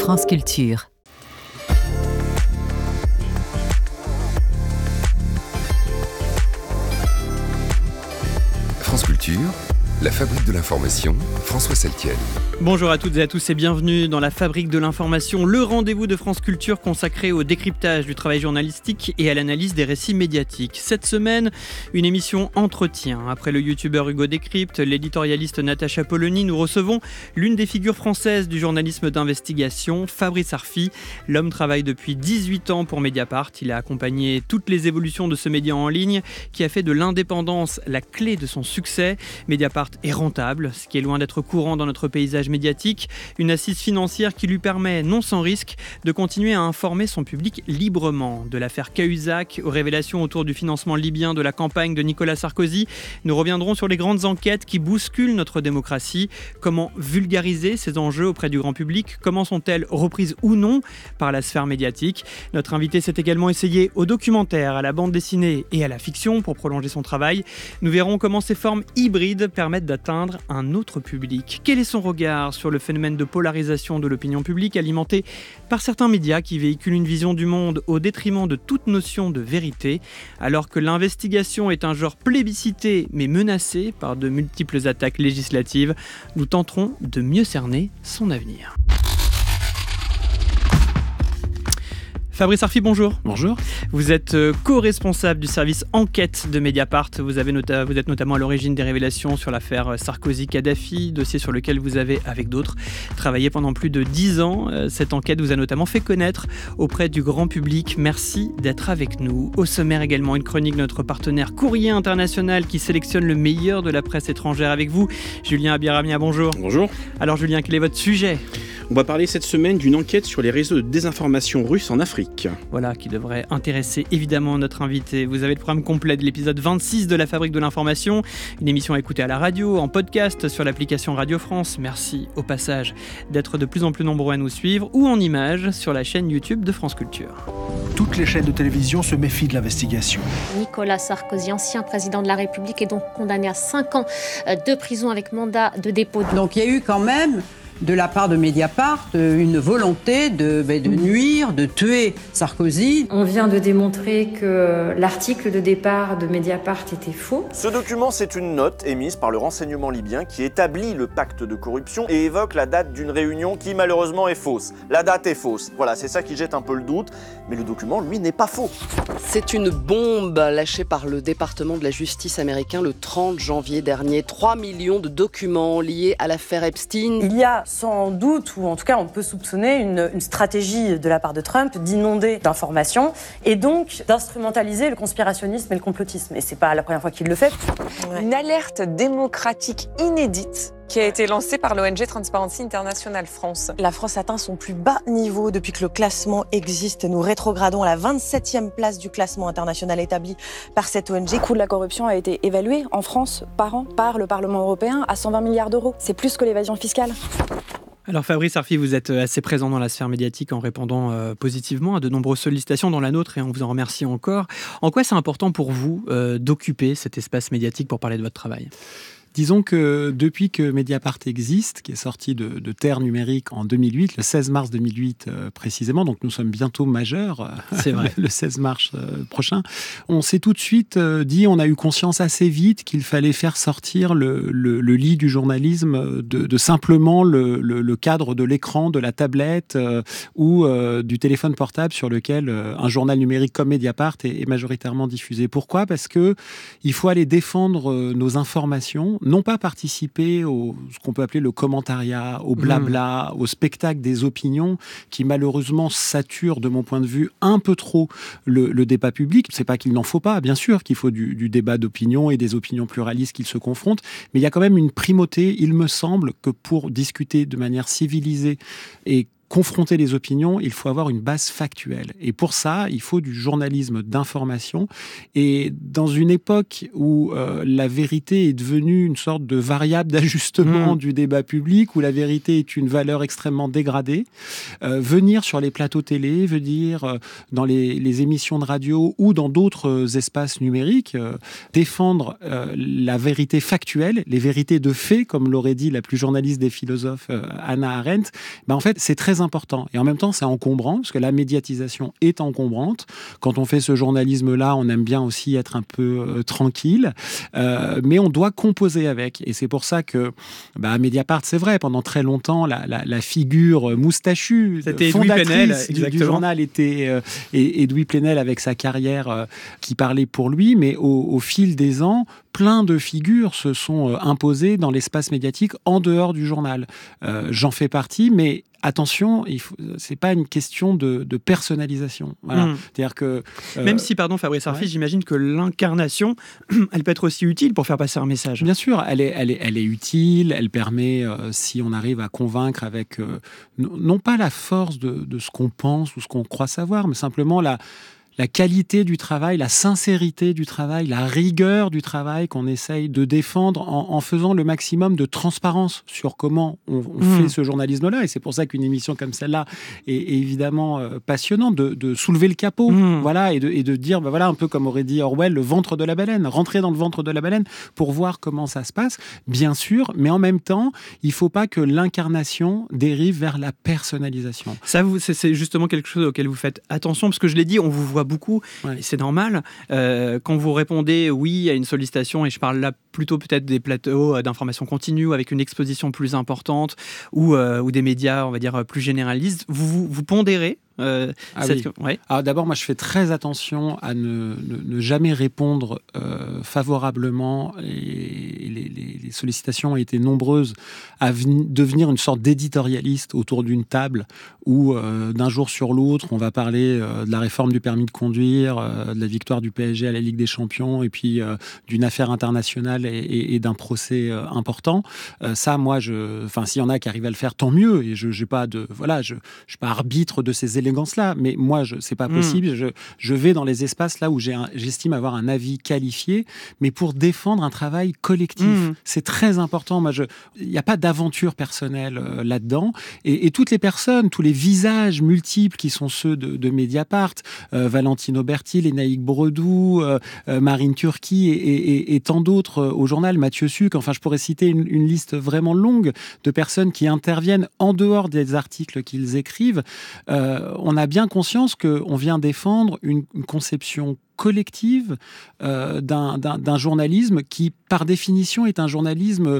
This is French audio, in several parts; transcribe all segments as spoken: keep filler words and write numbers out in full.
France Culture. France Culture, la fabrique de l'information, François Saltiel. Bonjour à toutes et à tous et bienvenue dans la fabrique de l'information, le rendez-vous de France Culture consacré au décryptage du travail journalistique et à l'analyse des récits médiatiques. Cette semaine, une émission entretien. Après le youtubeur Hugo Décrypte, l'éditorialiste Natacha Polony, nous recevons l'une des figures françaises du journalisme d'investigation, Fabrice Arfi. L'homme travaille depuis dix-huit ans pour Mediapart. Il a accompagné toutes les évolutions de ce média en ligne qui a fait de l'indépendance la clé de son succès. Mediapart est rentable, ce qui est loin d'être courant dans notre paysage médiatique, une assise financière qui lui permet, non sans risque, de continuer à informer son public librement. De l'affaire Cahuzac aux révélations autour du financement libyen de la campagne de Nicolas Sarkozy, nous reviendrons sur les grandes enquêtes qui bousculent notre démocratie. Comment vulgariser ces enjeux auprès du grand public ? Comment sont-elles reprises ou non par la sphère médiatique ? Notre invité s'est également essayé au documentaire, à la bande dessinée et à la fiction pour prolonger son travail. Nous verrons comment ces formes hybrides permettent d'atteindre un autre public. Quel est son regard sur le phénomène de polarisation de l'opinion publique alimenté par certains médias qui véhiculent une vision du monde au détriment de toute notion de vérité, alors que l'investigation est un genre plébiscité mais menacé par de multiples attaques législatives, nous tenterons de mieux cerner son avenir. Fabrice Arfi, bonjour. Bonjour. Vous êtes euh, co-responsable du service enquête de Mediapart. Vous, avez nota- vous êtes notamment à l'origine des révélations sur l'affaire Sarkozy-Kadhafi, dossier sur lequel vous avez, avec d'autres, travaillé pendant plus de dix ans. Euh, cette enquête vous a notamment fait connaître auprès du grand public. Merci d'être avec nous. Au sommaire également, une chronique de notre partenaire Courrier International qui sélectionne le meilleur de la presse étrangère avec vous. Julien Abiramia, bonjour. Bonjour. Alors Julien, quel est votre sujet ? On va parler cette semaine d'une enquête sur les réseaux de désinformation russes en Afrique. Voilà, qui devrait intéresser évidemment notre invité. Vous avez le programme complet de l'épisode vingt-six de la Fabrique de l'information, une émission à écouter à la radio, en podcast, sur l'application Radio France. Merci au passage d'être de plus en plus nombreux à nous suivre, ou en images sur la chaîne YouTube de France Culture. Toutes les chaînes de télévision se méfient de l'investigation. Nicolas Sarkozy, ancien président de la République, est donc condamné à cinq ans de prison avec mandat de dépôt. Donc il y a eu quand même, de la part de Mediapart, une volonté de, de nuire, de tuer Sarkozy. On vient de démontrer que l'article de départ de Mediapart était faux. Ce document, c'est une note émise par le renseignement libyen qui établit le pacte de corruption et évoque la date d'une réunion qui malheureusement est fausse. La date est fausse. Voilà, c'est ça qui jette un peu le doute, mais le document, lui, n'est pas faux. C'est une bombe lâchée par le département de la justice américain le trente janvier dernier. trois millions de documents liés à l'affaire Epstein. Il y a sans doute, ou en tout cas on peut soupçonner une, une stratégie de la part de Trump d'inonder d'informations et donc d'instrumentaliser le conspirationnisme et le complotisme. Et c'est pas la première fois qu'il le fait. Ouais. Une alerte démocratique inédite qui a été lancée par l'O N G Transparency International France. La France atteint son plus bas niveau depuis que le classement existe. Nous rétrogradons à la vingt-septième place du classement international établi par cette O N G. Le coût de la corruption a été évalué en France par an par le Parlement européen à cent vingt milliards d'euros. C'est plus que l'évasion fiscale. Alors Fabrice Arfi, vous êtes assez présent dans la sphère médiatique en répondant euh, positivement à de nombreuses sollicitations, dont la nôtre, et on vous en remercie encore. En quoi c'est important pour vous euh, d'occuper cet espace médiatique pour parler de votre travail ? Disons que depuis que Mediapart existe, qui est sorti de, de Terre Numérique en deux mille huit, le seize mars deux mille huit euh, précisément, donc nous sommes bientôt majeurs, c'est vrai. le seize mars euh, prochain, on s'est tout de suite euh, dit, on a eu conscience assez vite qu'il fallait faire sortir le, le, le lit du journalisme de, de simplement le, le, le cadre de l'écran, de la tablette euh, ou euh, du téléphone portable sur lequel euh, un journal numérique comme Mediapart est, est majoritairement diffusé. Pourquoi ? Parce que il faut aller défendre euh, nos informations, non pas participer au ce qu'on peut appeler le commentariat, au blabla, mmh. au spectacle des opinions qui malheureusement sature, de mon point de vue, un peu trop le, le débat public. C'est pas qu'il n'en faut pas, bien sûr qu'il faut du, du débat d'opinion et des opinions pluralistes qui se confrontent, mais il y a quand même une primauté, il me semble, que pour discuter de manière civilisée et confronter les opinions, il faut avoir une base factuelle. Et pour ça, il faut du journalisme d'information. Et dans une époque où euh, la vérité est devenue une sorte de variable d'ajustement mmh. du débat public, où la vérité est une valeur extrêmement dégradée, euh, venir sur les plateaux télé, venir euh, dans les, les émissions de radio ou dans d'autres espaces numériques, euh, défendre euh, la vérité factuelle, les vérités de fait, comme l'aurait dit la plus journaliste des philosophes, euh, Hannah Arendt, ben en fait, c'est très très important. Et en même temps, c'est encombrant, parce que la médiatisation est encombrante. Quand on fait ce journalisme-là, on aime bien aussi être un peu euh, tranquille. Euh, mais on doit composer avec. Et c'est pour ça que, bah, à Mediapart, c'est vrai, pendant très longtemps, la, la, la figure moustachue, C'était fondatrice Edoui Plenel, du, du journal était euh, Edoui Plenel avec sa carrière euh, qui parlait pour lui. Mais au, au fil des ans, plein de figures se sont euh, imposées dans l'espace médiatique en dehors du journal. Euh, j'en fais partie, mais attention, il faut, c'est pas une question de, de personnalisation. Voilà. Mmh. C'est-à-dire que euh, même si, pardon, Fabrice Arfi, ouais. j'imagine que l'incarnation, elle peut être aussi utile pour faire passer un message. Bien sûr, elle est, elle est, elle est utile. Elle permet, euh, si on arrive à convaincre avec euh, non pas la force de, de ce qu'on pense ou ce qu'on croit savoir, mais simplement la la qualité du travail, la sincérité du travail, la rigueur du travail qu'on essaye de défendre en, en faisant le maximum de transparence sur comment on, on mmh. fait ce journalisme-là. Et c'est pour ça qu'une émission comme celle-là est, est évidemment euh, passionnante, de, de soulever le capot, mmh. voilà, et de, et de dire, ben voilà, un peu comme aurait dit Orwell, le ventre de la baleine, rentrer dans le ventre de la baleine pour voir comment ça se passe, bien sûr, mais en même temps, il ne faut pas que l'incarnation dérive vers la personnalisation. Ça, vous, c'est, c'est justement quelque chose auquel vous faites attention, parce que je l'ai dit, on vous voit beaucoup, ouais. et c'est normal. Euh, quand vous répondez oui à une sollicitation, et je parle là plutôt peut-être des plateaux d'information continue avec une exposition plus importante ou, euh, ou des médias, on va dire, plus généralistes, vous, vous, vous pondérez Euh, ah cette... oui. ouais. Alors d'abord, moi, je fais très attention à ne, ne, ne jamais répondre euh, favorablement. Et les, les, les sollicitations ont été nombreuses à ven- devenir une sorte d'éditorialiste autour d'une table où, euh, d'un jour sur l'autre, on va parler euh, de la réforme du permis de conduire, euh, de la victoire du P S G à la Ligue des Champions, et puis euh, d'une affaire internationale et, et, et d'un procès euh, important. Euh, ça, moi, je, enfin, s'il y en a qui arrivent à le faire, tant mieux. Et je, j'ai pas de, voilà, je, je suis pas arbitre de ces éléments. Là, mais moi, je, c'est pas possible. Mmh. Je, je vais dans les espaces là où j'ai un, j'estime avoir un avis qualifié, mais pour défendre un travail collectif. Mmh. C'est très important. Moi, je, il n'y a pas d'aventure personnelle euh, là-dedans. Et, et toutes les personnes, tous les visages multiples qui sont ceux de, de Mediapart, euh, Valentine Auberti, Lénaïque Bredou, euh, euh, Marine Turki et, et, et, et tant d'autres euh, au journal, Mathieu Suc. Enfin, je pourrais citer une, une liste vraiment longue de personnes qui interviennent en dehors des articles qu'ils écrivent. Euh, on a bien conscience qu'on vient défendre une, une conception collective euh, d'un, d'un, d'un journalisme qui, par définition, est un journalisme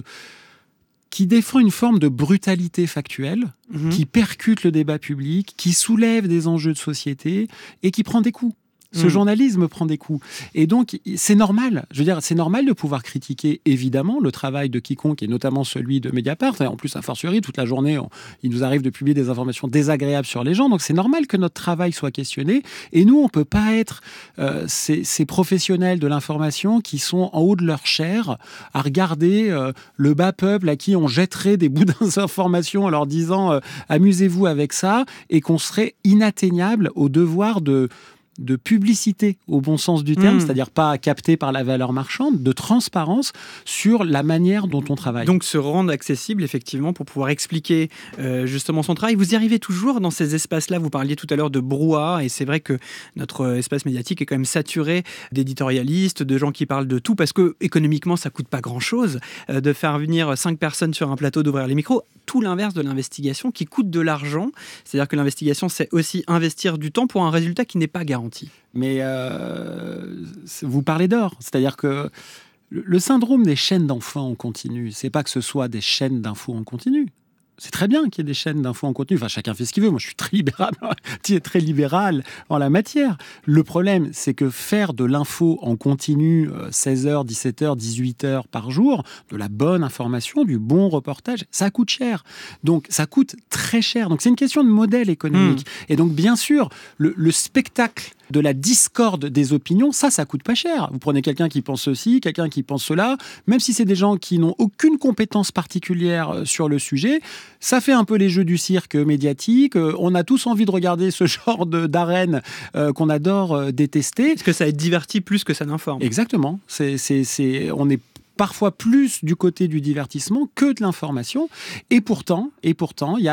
qui défend une forme de brutalité factuelle, mmh. qui percute le débat public, qui soulève des enjeux de société et qui prend des coups. Ce mmh. journalisme prend des coups. Et donc, c'est normal. Je veux dire, c'est normal de pouvoir critiquer, évidemment, le travail de quiconque, et notamment celui de Mediapart. Et en plus, a fortiori, toute la journée, on, il nous arrive de publier des informations désagréables sur les gens. Donc, c'est normal que notre travail soit questionné. Et nous, on ne peut pas être euh, ces, ces professionnels de l'information qui sont en haut de leur chair à regarder euh, le bas peuple à qui on jetterait des bouts d'informations en leur disant euh, « amusez-vous avec ça » et qu'on serait inatteignable au devoir de... de publicité au bon sens du terme, mmh. c'est-à-dire pas capté par la valeur marchande, de transparence sur la manière dont on travaille. Donc se rendre accessible effectivement pour pouvoir expliquer euh, justement son travail. Vous y arrivez toujours dans ces espaces-là, vous parliez tout à l'heure de brouhaha, et c'est vrai que notre espace médiatique est quand même saturé d'éditorialistes, de gens qui parlent de tout, parce que économiquement ça coûte pas grand-chose euh, de faire venir cinq personnes sur un plateau, d'ouvrir les micros. Tout l'inverse de l'investigation qui coûte de l'argent, c'est-à-dire que l'investigation c'est aussi investir du temps pour un résultat qui n'est pas garanti. Mais euh, vous parlez d'or, c'est-à-dire que le syndrome des chaînes d'infos en continu, c'est pas que ce soit des chaînes d'infos en continu. C'est très bien qu'il y ait des chaînes d'infos en continu. Enfin, chacun fait ce qu'il veut. Moi, je suis très libéral, très libéral en la matière. Le problème, c'est que faire de l'info en continu, seize heures, dix-sept heures, dix-huit heures par jour, de la bonne information, du bon reportage, ça coûte cher. Donc, ça coûte très cher. Donc, c'est une question de modèle économique. Mmh. Et donc, bien sûr, le, le spectacle de la discorde des opinions, ça, ça coûte pas cher. Vous prenez quelqu'un qui pense ceci, quelqu'un qui pense cela, même si c'est des gens qui n'ont aucune compétence particulière sur le sujet, ça fait un peu les jeux du cirque médiatique. On a tous envie de regarder ce genre de, d'arène euh, qu'on adore euh, détester. Parce que ça divertit plus que ça n'informe. Exactement. C'est, c'est, c'est, on est parfois plus du côté du divertissement que de l'information. Et pourtant, et pourtant, il y a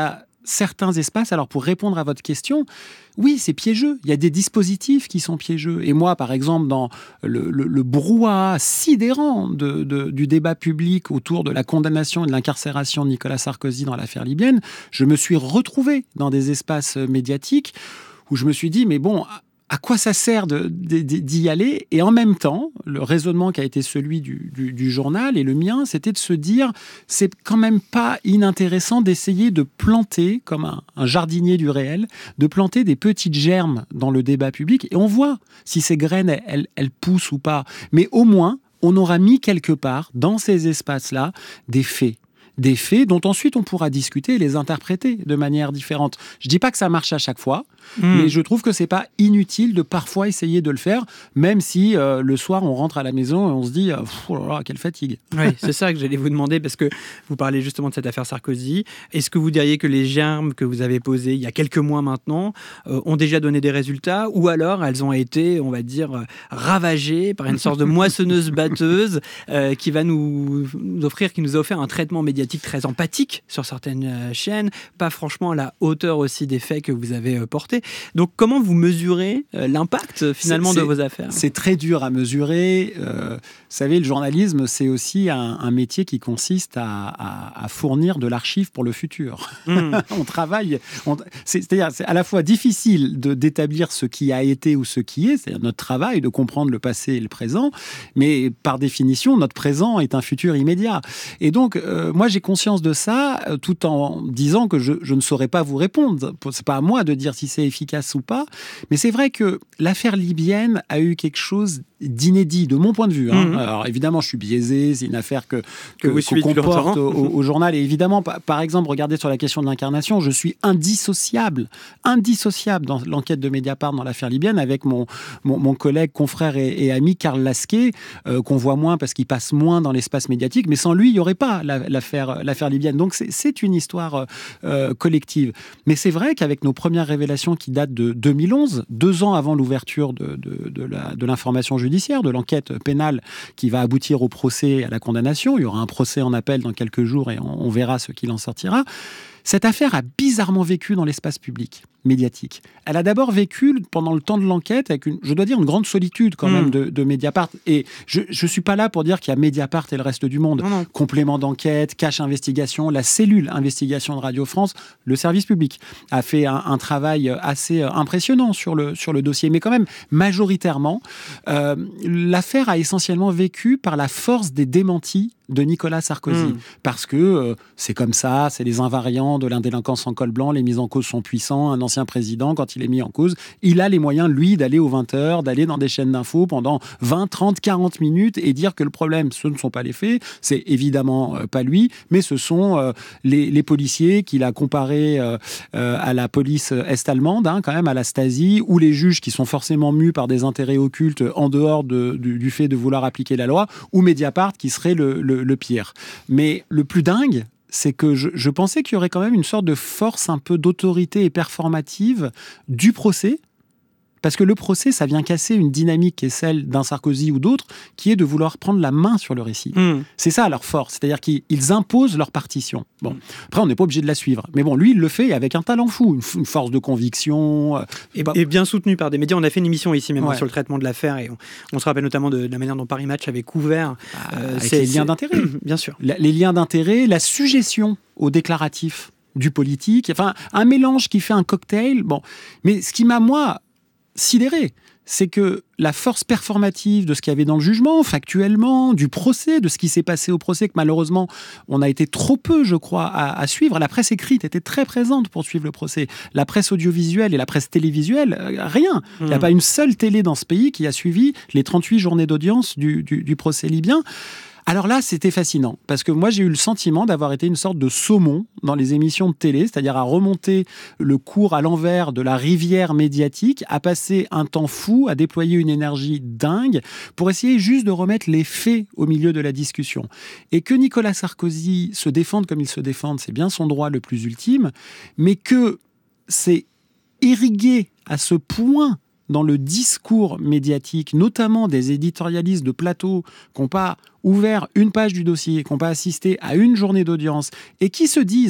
certains espaces, alors pour répondre à votre question, oui, c'est piégeux. Il y a des dispositifs qui sont piégeux. Et moi, par exemple, dans le, le, le brouhaha sidérant de, de, du débat public autour de la condamnation et de l'incarcération de Nicolas Sarkozy dans l'affaire libyenne, je me suis retrouvé dans des espaces médiatiques où je me suis dit, mais bon, à quoi ça sert de, de, d'y aller ? Et en même temps, le raisonnement qui a été celui du, du, du journal et le mien, c'était de se dire, c'est quand même pas inintéressant d'essayer de planter, comme un, un jardinier du réel, de planter des petites germes dans le débat public. Et on voit si ces graines, elles, elles poussent ou pas. Mais au moins, on aura mis quelque part, dans ces espaces-là, des faits. Des faits dont ensuite on pourra discuter et les interpréter de manière différente. Je ne dis pas que ça marche à chaque fois, mmh. mais je trouve que ce n'est pas inutile de parfois essayer de le faire, même si euh, le soir on rentre à la maison et on se dit euh, « oh là là, quelle fatigue !» Oui, c'est ça que j'allais vous demander, parce que vous parlez justement de cette affaire Sarkozy. Est-ce que vous diriez que les germes que vous avez posés il y a quelques mois maintenant euh, ont déjà donné des résultats, ou alors elles ont été, on va dire, ravagées par une sorte de moissonneuse-batteuse euh, qui va nous offrir, qui nous a offert un traitement médiatique très empathique sur certaines chaînes, pas franchement à la hauteur aussi des faits que vous avez portés. Donc comment vous mesurez l'impact finalement c'est, de vos affaires ? C'est très dur à mesurer. Euh, vous savez, le journalisme, c'est aussi un, un métier qui consiste à, à, à fournir de l'archive pour le futur. Mmh. on travaille, on, c'est, c'est-à-dire c'est à la fois difficile de, d'établir ce qui a été ou ce qui est, c'est-à-dire notre travail de comprendre le passé et le présent, mais par définition, notre présent est un futur immédiat. Et donc, euh, moi, j'ai conscience de ça, tout en disant que je, je ne saurais pas vous répondre. C'est pas à moi de dire si c'est efficace ou pas, mais c'est vrai que l'affaire libyenne a eu quelque chose d'inédit, de mon point de vue. Hein. Mmh. Alors évidemment, je suis biaisé, c'est une affaire que, que, que qu'on porte au, au journal. Et évidemment, par exemple, regardez sur la question de l'incarnation, je suis indissociable, indissociable dans l'enquête de Mediapart dans l'affaire libyenne avec mon, mon, mon collègue, confrère et, et ami Karl Lasquet, euh, qu'on voit moins parce qu'il passe moins dans l'espace médiatique, mais sans lui, il n'y aurait pas la, l'affaire, l'affaire libyenne. Donc c'est, c'est une histoire euh, collective. Mais c'est vrai qu'avec nos premières révélations qui datent de deux mille onze, deux ans avant l'ouverture de, de, de, la, de l'information judiciaire, de l'enquête pénale qui va aboutir au procès et à la condamnation. Il y aura un procès en appel dans quelques jours et on, on verra ce qu'il en sortira. Cette affaire a bizarrement vécu dans l'espace public, médiatique. Elle a d'abord vécu pendant le temps de l'enquête avec, une, je dois dire, une grande solitude quand mmh. même de, de Mediapart. Et je ne suis pas là pour dire qu'il y a Mediapart et le reste du monde. Non, non. Complément d'enquête, cache investigation, la cellule investigation de Radio France, le service public a fait un, un travail assez impressionnant sur le, sur le dossier. Mais quand même, majoritairement, euh, l'affaire a essentiellement vécu par la force des démentis de Nicolas Sarkozy. Mmh. Parce que euh, c'est comme ça, c'est les invariants de l'indélinquance en col blanc, les mises en cause sont puissants. Un ancien président, quand il est mis en cause, il a les moyens, lui, d'aller aux vingt heures, d'aller dans des chaînes d'infos pendant vingt, trente, quarante minutes et dire que le problème, ce ne sont pas les faits. C'est évidemment euh, pas lui, mais ce sont euh, les, les policiers qu'il a comparés euh, euh, à la police est-allemande, hein, quand même, à la Stasi, ou les juges qui sont forcément mus par des intérêts occultes en dehors de, du, du fait de vouloir appliquer la loi, ou Mediapart qui serait le, le, le pire. Mais le plus dingue, c'est que je, je pensais qu'il y aurait quand même une sorte de force un peu d'autorité et performative du procès, parce que le procès, ça vient casser une dynamique qui est celle d'un Sarkozy ou d'autres, qui est de vouloir prendre la main sur le récit. Mmh. C'est ça leur force, c'est-à-dire qu'ils imposent leur partition. Bon, après, on n'est pas obligé de la suivre. Mais bon, lui, il le fait avec un talent fou, une, une force de conviction. Euh, et, bah... et bien soutenu par des médias. On a fait une émission ici même ouais. sur le traitement de l'affaire, et on, on se rappelle notamment de, de la manière dont Paris Match avait couvert. Ah, euh, avec les liens d'intérêt. Bien sûr. La, les liens d'intérêt, la suggestion au déclaratif du politique, enfin, un mélange qui fait un cocktail. Bon, mais ce qui m'a, moi, sidéré, c'est que la force performative de ce qu'il y avait dans le jugement, factuellement, du procès, de ce qui s'est passé au procès, que malheureusement, on a été trop peu, je crois, à, à suivre. La presse écrite était très présente pour suivre le procès. La presse audiovisuelle et la presse télévisuelle, euh, rien. Il mmh. n'y a pas une seule télé dans ce pays qui a suivi les trente-huit journées d'audience du, du, du procès libyen. Alors là, c'était fascinant, parce que moi, j'ai eu le sentiment d'avoir été une sorte de saumon dans les émissions de télé, c'est-à-dire à remonter le cours à l'envers de la rivière médiatique, à passer un temps fou, à déployer une énergie dingue, pour essayer juste de remettre les faits au milieu de la discussion. Et que Nicolas Sarkozy se défende comme il se défende, c'est bien son droit le plus ultime, mais que c'est irrigué à ce point dans le discours médiatique, notamment des éditorialistes de plateau qui n'ont pas ouvert une page du dossier, qui n'ont pas assisté à une journée d'audience et qui se disent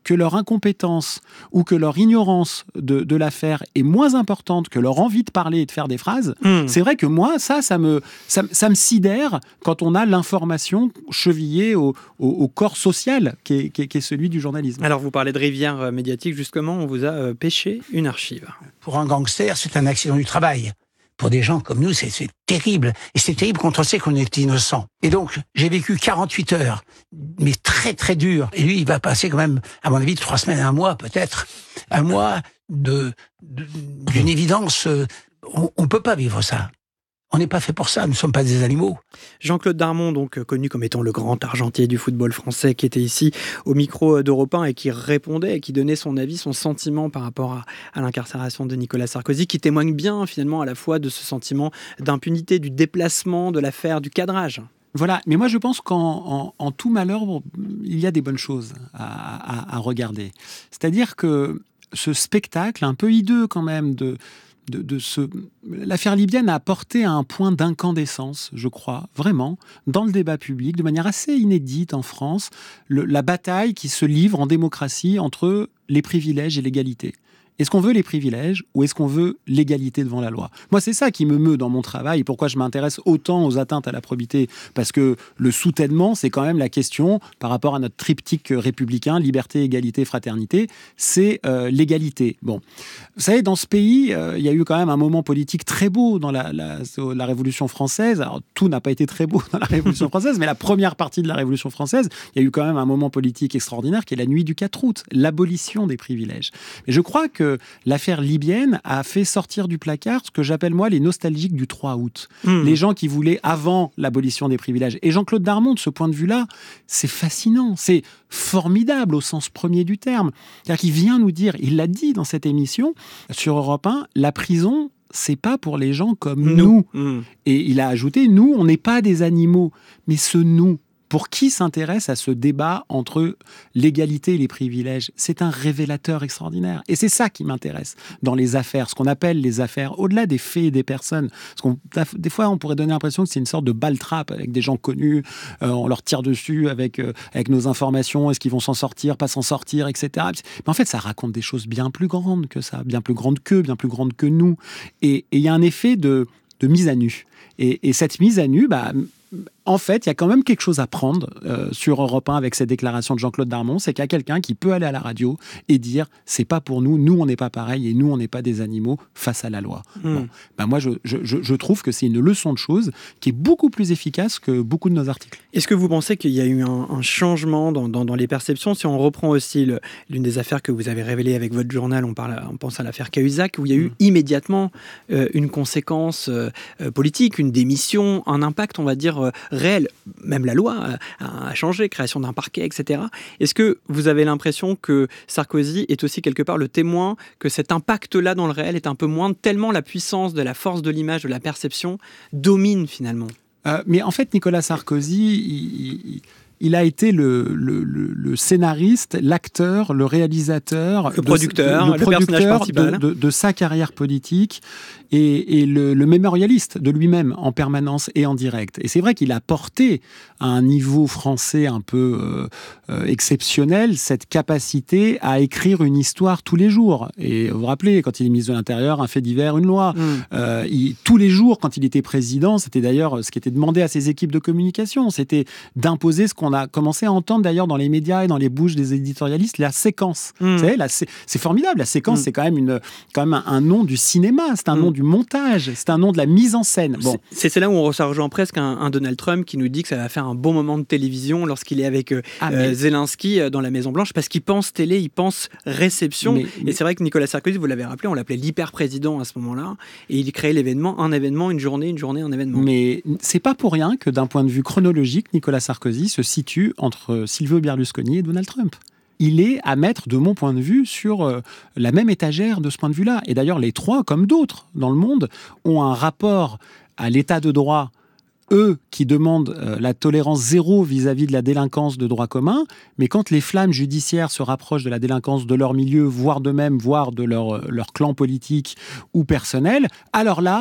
que leur incompétence ou que leur ignorance de, de l'affaire est moins importante que leur envie de parler et de faire des phrases, mmh. c'est vrai que moi, ça, ça me, ça, ça me sidère quand on a l'information chevillée au, au, au corps social qui est, qui, est, qui est celui du journalisme. Alors, vous parlez de rivière médiatique, justement, on vous a euh, pêché une archive. Pour un gangster, c'est un accident du travail. Pour des gens comme nous, c'est, c'est terrible. Et c'est terrible quand on sait qu'on est innocent. Et donc, j'ai vécu quarante-huit heures, mais très très dur. Et lui, il va passer quand même, à mon avis, trois semaines, un mois peut-être. Un mois de, de d'une évidence. On ne peut pas vivre ça. On n'est pas fait pour ça, nous ne sommes pas des animaux. Jean-Claude Darmon, donc connu comme étant le grand argentier du football français, qui était ici au micro d'Europe un et qui répondait, et qui donnait son avis, son sentiment par rapport à, à l'incarcération de Nicolas Sarkozy, qui témoigne bien finalement à la fois de ce sentiment d'impunité, du déplacement de l'affaire, du cadrage. Voilà, mais moi je pense qu'en en, en tout malheur, il y a des bonnes choses à, à, à regarder. C'est-à-dire que ce spectacle un peu hideux quand même de... De, de ce... L'affaire libyenne a porté à un point d'incandescence, je crois, vraiment, dans le débat public, de manière assez inédite en France, le, la bataille qui se livre en démocratie entre les privilèges et l'égalité. Est-ce qu'on veut les privilèges ou est-ce qu'on veut l'égalité devant la loi ? Moi, c'est ça qui me meut dans mon travail. Pourquoi je m'intéresse autant aux atteintes à la probité ? Parce que le soutènement, c'est quand même la question, par rapport à notre triptyque républicain, liberté, égalité, fraternité, c'est euh, l'égalité. Bon, vous savez, dans ce pays, euh, il y a eu quand même un moment politique très beau dans la, la, la Révolution française. Alors, tout n'a pas été très beau dans la Révolution française, mais la première partie de la Révolution française, il y a eu quand même un moment politique extraordinaire qui est la nuit du quatre août, l'abolition des privilèges. Et je crois que l'affaire libyenne a fait sortir du placard ce que j'appelle moi les nostalgiques du trois août. Mmh. Les gens qui voulaient avant l'abolition des privilèges. Et Jean-Claude Darmon, de ce point de vue-là, c'est fascinant, c'est formidable au sens premier du terme. C'est-à-dire qu'il vient nous dire, il l'a dit dans cette émission sur Europe un, la prison, c'est pas pour les gens comme nous. nous. Mmh. Et il a ajouté, nous, on n'est pas des animaux, mais ce nous. Pour qui s'intéresse à ce débat entre l'égalité et les privilèges, c'est un révélateur extraordinaire. Et c'est ça qui m'intéresse dans les affaires, ce qu'on appelle les affaires, au-delà des faits et des personnes. Parce qu'on, des fois, on pourrait donner l'impression que c'est une sorte de balle-trappe avec des gens connus, euh, on leur tire dessus avec, euh, avec nos informations, est-ce qu'ils vont s'en sortir, pas s'en sortir, et cetera. Mais en fait, ça raconte des choses bien plus grandes que ça, bien plus grandes qu'eux, bien plus grandes que nous. Et il y a un effet de, de mise à nu. Et, et cette mise à nu, bah, en fait, il y a quand même quelque chose à prendre euh, sur Europe un avec cette déclaration de Jean-Claude Darmon, c'est qu'il y a quelqu'un qui peut aller à la radio et dire « c'est pas pour nous, nous on n'est pas pareil et nous on n'est pas des animaux face à la loi mmh. ». Bon, ben moi je, je, je trouve que c'est une leçon de choses qui est beaucoup plus efficace que beaucoup de nos articles. Est-ce que vous pensez qu'il y a eu un, un changement dans, dans, dans les perceptions ? Si on reprend aussi le, l'une des affaires que vous avez révélées avec votre journal, on, parle, on pense à l'affaire Cahuzac, où il y a eu mmh. immédiatement euh, une conséquence euh, politique, une démission, un impact, on va dire, euh, réel. Même la loi a, a changé, création d'un parquet, et cetera. Est-ce que vous avez l'impression que Sarkozy est aussi quelque part le témoin que cet impact-là dans le réel est un peu moindre, tellement la puissance de la force de l'image, de la perception, domine finalement ? euh, Mais en fait, Nicolas Sarkozy... il, il... Il a été le, le, le, le scénariste, l'acteur, le réalisateur, le producteur, de, le, le producteur personnage principal de, de, de sa carrière politique et, et le, le mémorialiste de lui-même en permanence et en direct. Et c'est vrai qu'il a porté à un niveau français un peu euh, euh, exceptionnel cette capacité à écrire une histoire tous les jours. Et vous vous rappelez, quand il est ministre de l'Intérieur, un fait divers, une loi. Mmh. Euh, il, tous les jours, quand il était président, c'était d'ailleurs ce qui était demandé à ses équipes de communication, c'était d'imposer ce qu'on On a commencé à entendre d'ailleurs dans les médias et dans les bouches des éditorialistes, la séquence. Mmh. Vous savez, la, c'est, c'est formidable. La séquence, mmh. c'est quand même, une, quand même un, un nom du cinéma, c'est un mmh. nom du montage, c'est un nom de la mise en scène. Bon. C'est, c'est là où on rejoint presque un, un Donald Trump qui nous dit que ça va faire un bon moment de télévision lorsqu'il est avec euh, ah, mais... euh, Zelensky dans la Maison-Blanche, parce qu'il pense télé, il pense réception. Mais, mais... Et c'est vrai que Nicolas Sarkozy, vous l'avez rappelé, on l'appelait l'hyper-président à ce moment-là, et il créait l'événement, un événement, une journée, une journée, un événement. Mais c'est pas pour rien que d'un point de vue chronologique, Nicolas Sarkozy se situe entre Silvio Berlusconi et Donald Trump. Il est à mettre, de mon point de vue, sur euh, la même étagère de ce point de vue-là. Et d'ailleurs, les trois, comme d'autres dans le monde, ont un rapport à l'état de droit, eux qui demandent euh, la tolérance zéro vis-à-vis de la délinquance de droit commun, mais quand les flammes judiciaires se rapprochent de la délinquance de leur milieu, voire d'eux-mêmes, voire de leur, leur clan politique ou personnel, alors là,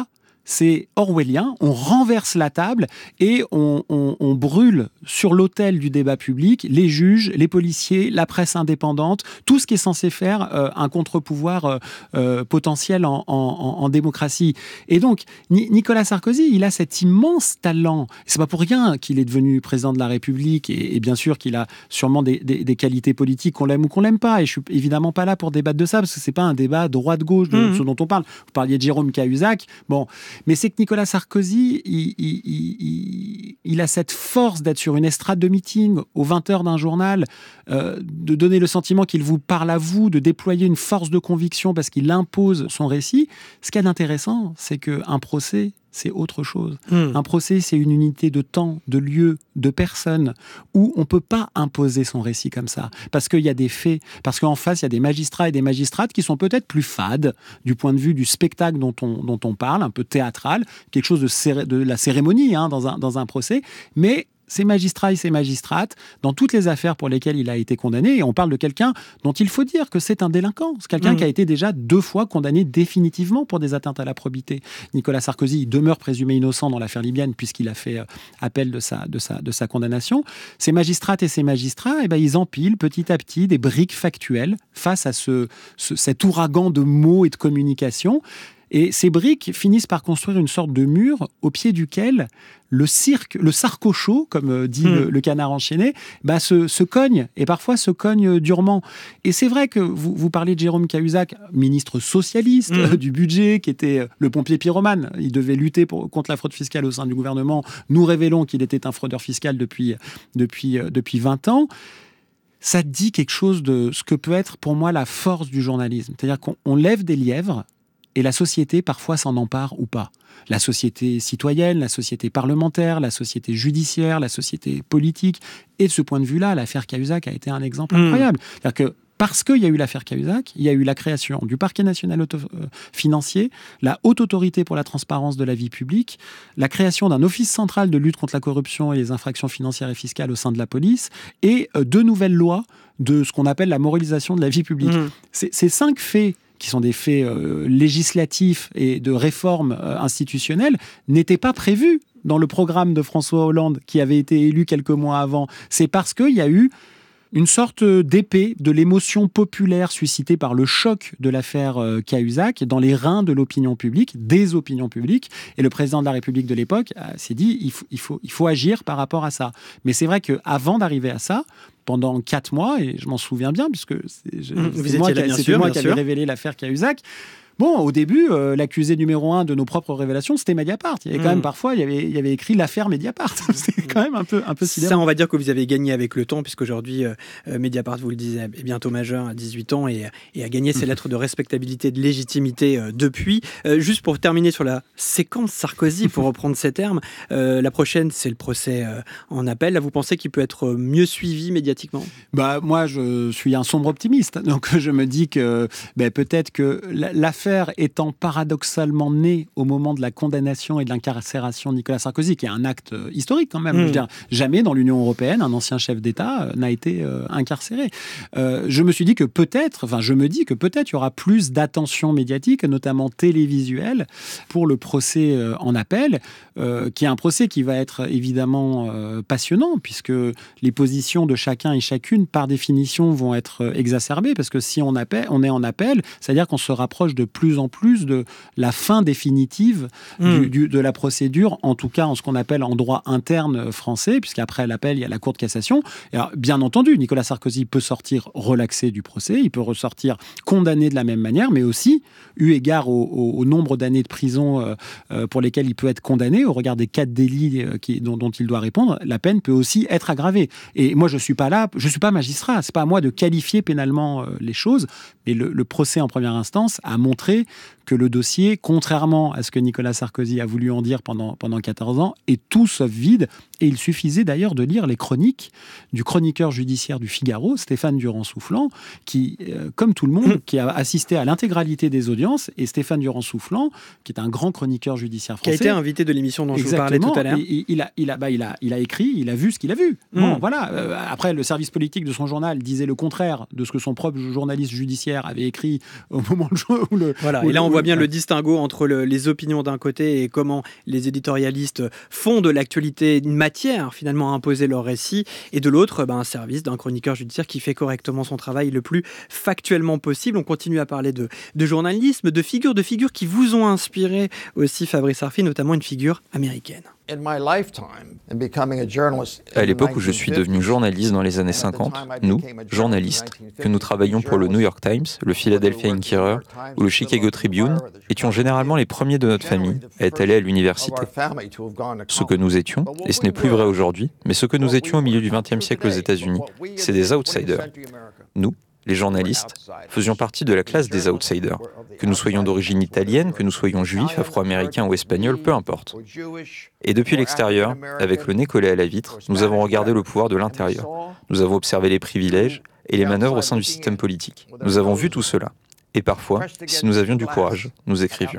c'est orwellien, on renverse la table et on, on, on brûle sur l'autel du débat public les juges, les policiers, la presse indépendante, tout ce qui est censé faire euh, un contre-pouvoir euh, euh, potentiel en, en, en démocratie. Et donc, Ni- Nicolas Sarkozy, il a cet immense talent. C'est pas pour rien qu'il est devenu président de la République et, et bien sûr qu'il a sûrement des, des, des qualités politiques, qu'on l'aime ou qu'on l'aime pas. Et je suis évidemment pas là pour débattre de ça parce que c'est pas un débat droite-gauche de mmh. ce dont on parle. Vous parliez de Jérôme Cahuzac. Bon. Mais c'est que Nicolas Sarkozy, il, il, il, il a cette force d'être sur une estrade de meeting aux vingt heures d'un journal, euh, de donner le sentiment qu'il vous parle à vous, de déployer une force de conviction parce qu'il impose son récit. Ce qu'il y a d'intéressant, c'est qu'un procès, c'est autre chose. Mmh. Un procès, c'est une unité de temps, de lieu, de personnes, où on ne peut pas imposer son récit comme ça. Parce qu'il y a des faits, parce qu'en face, il y a des magistrats et des magistrates qui sont peut-être plus fades du point de vue du spectacle dont on, dont on parle, un peu théâtral, quelque chose de, céré- de la cérémonie hein, dans, un, dans un procès, mais ces magistrats et ces magistrates, dans toutes les affaires pour lesquelles il a été condamné, et on parle de quelqu'un dont il faut dire que c'est un délinquant. C'est quelqu'un mmh. qui a été déjà deux fois condamné définitivement pour des atteintes à la probité. Nicolas Sarkozy il demeure présumé innocent dans l'affaire libyenne puisqu'il a fait euh, appel de sa, de, sa, de sa condamnation. Ces magistrates et ces magistrats, eh ben, ils empilent petit à petit des briques factuelles face à ce, ce, cet ouragan de mots et de communication. Et ces briques finissent par construire une sorte de mur au pied duquel le cirque, le sarcochot, comme dit mmh. le, le canard enchaîné, bah, se, se cogne, et parfois se cogne durement. Et c'est vrai que vous, vous parlez de Jérôme Cahuzac, ministre socialiste mmh. euh, du budget, qui était le pompier pyromane. Il devait lutter pour, contre la fraude fiscale au sein du gouvernement. Nous révélons qu'il était un fraudeur fiscal depuis, depuis, euh, depuis vingt ans. Ça dit quelque chose de ce que peut être pour moi la force du journalisme. C'est-à-dire qu'on on lève des lièvres, et la société, parfois, s'en empare ou pas. La société citoyenne, la société parlementaire, la société judiciaire, la société politique. Et de ce point de vue-là, l'affaire Cahuzac a été un exemple mmh. incroyable. C'est-à-dire que parce qu'il y a eu l'affaire Cahuzac, il y a eu la création du parquet national auto- euh, financier, la haute autorité pour la transparence de la vie publique, la création d'un office central de lutte contre la corruption et les infractions financières et fiscales au sein de la police, et euh, deux nouvelles lois de ce qu'on appelle la moralisation de la vie publique. Mmh. C'est, ces cinq faits qui sont des faits euh, législatifs et de réformes euh, institutionnelles, n'étaient pas prévus dans le programme de François Hollande, qui avait été élu quelques mois avant. C'est parce qu'il y a eu une sorte d'épée de l'émotion populaire suscitée par le choc de l'affaire euh, Cahuzac dans les reins de l'opinion publique, des opinions publiques. Et le président de la République de l'époque euh, s'est dit il faut, il faut, il faut agir par rapport à ça. Mais c'est vrai qu'avant d'arriver à ça, pendant quatre mois, et je m'en souviens bien, puisque c'est, je, mmh, c'est moi, là, qui, sûr, moi qui avais révélé l'affaire Cahuzac. Bon, au début, euh, l'accusé numéro un de nos propres révélations, c'était Mediapart. Il y avait quand mmh. même parfois, il y avait, il y avait écrit l'affaire Mediapart. C'était quand même un peu, un peu sidérant. Ça, on va dire que vous avez gagné avec le temps, puisqu'aujourd'hui, euh, Mediapart, vous le disiez, est bientôt majeur à dix-huit ans et, et a gagné ses lettres de respectabilité, de légitimité euh, depuis. Euh, juste pour terminer sur la séquence Sarkozy, pour reprendre ces termes, euh, la prochaine, c'est le procès euh, en appel. Là, vous pensez qu'il peut être mieux suivi médiatiquement ? Bah, moi, je suis un sombre optimiste. Donc, je me dis que bah, peut-être que l'affaire étant paradoxalement née au moment de la condamnation et de l'incarcération de Nicolas Sarkozy, qui est un acte historique quand même. Mmh. Je veux dire, jamais dans l'Union européenne, un ancien chef d'État n'a été euh, incarcéré. Euh, je me suis dit que peut-être, enfin, je me dis que peut-être il y aura plus d'attention médiatique, notamment télévisuelle, pour le procès euh, en appel, euh, qui est un procès qui va être évidemment euh, passionnant, puisque les positions de chacun et chacune, par définition, vont être exacerbées, parce que si on, appelle, on est en appel, c'est-à-dire qu'on se rapproche de plus en plus de la fin définitive mmh. du, du, de la procédure, en tout cas en ce qu'on appelle en droit interne français, puisqu'après l'appel, il y a la Cour de cassation. Et alors, bien entendu, Nicolas Sarkozy peut sortir relaxé du procès, il peut ressortir condamné de la même manière, mais aussi, eu égard au, au, au nombre d'années de prison euh, euh, pour lesquelles il peut être condamné, au regard des quatre délits euh, qui, dont, dont il doit répondre, la peine peut aussi être aggravée. Et moi, je ne suis pas là, je ne suis pas magistrat, ce n'est pas à moi de qualifier pénalement euh, les choses, mais le, le procès en première instance a montré que le dossier, contrairement à ce que Nicolas Sarkozy a voulu en dire pendant, pendant quatorze ans, est tout sauf vide. Et il suffisait d'ailleurs de lire les chroniques du chroniqueur judiciaire du Figaro, Stéphane Durand-Soufflant, qui, euh, comme tout le monde, qui a assisté à l'intégralité des audiences. Et Stéphane Durand-Soufflant, qui est un grand chroniqueur judiciaire français... Qui a été invité de l'émission dont Exactement, je vous parlais tout à l'heure. Il, il, a, il, a, bah, il, a, il a écrit, il a vu ce qu'il a vu. Mmh. Bon, voilà. Euh, après, le service politique de son journal disait le contraire de ce que son propre journaliste judiciaire avait écrit au moment où le, le... Voilà, ou et là le- on voit bien ouais. le distinguo entre le- les opinions d'un côté et comment les éditorialistes font de l'actualité une matière finalement à imposer leur récit, et de l'autre, ben, un service d'un chroniqueur judiciaire qui fait correctement son travail le plus factuellement possible. On continue à parler de, de journalisme, de figures, de figures qui vous ont inspiré aussi, Fabrice Arfi, notamment une figure américaine. À l'époque où je suis devenu journaliste dans les années cinquante, nous, journalistes, que nous travaillions pour le New York Times, le Philadelphia Inquirer ou le Chicago Tribune, étions généralement les premiers de notre famille à être allés à l'université. Ce que nous étions, et ce n'est plus vrai aujourd'hui, mais ce que nous étions au milieu du vingtième siècle aux États-Unis, c'est des outsiders. Nous, les journalistes, faisions partie de la classe des outsiders. Que nous soyons d'origine italienne, que nous soyons juifs, afro-américains ou espagnols, peu importe. Et depuis l'extérieur, avec le nez collé à la vitre, nous avons regardé le pouvoir de l'intérieur. Nous avons observé les privilèges et les manœuvres au sein du système politique. Nous avons vu tout cela. Et parfois, si nous avions du courage, nous écrivions.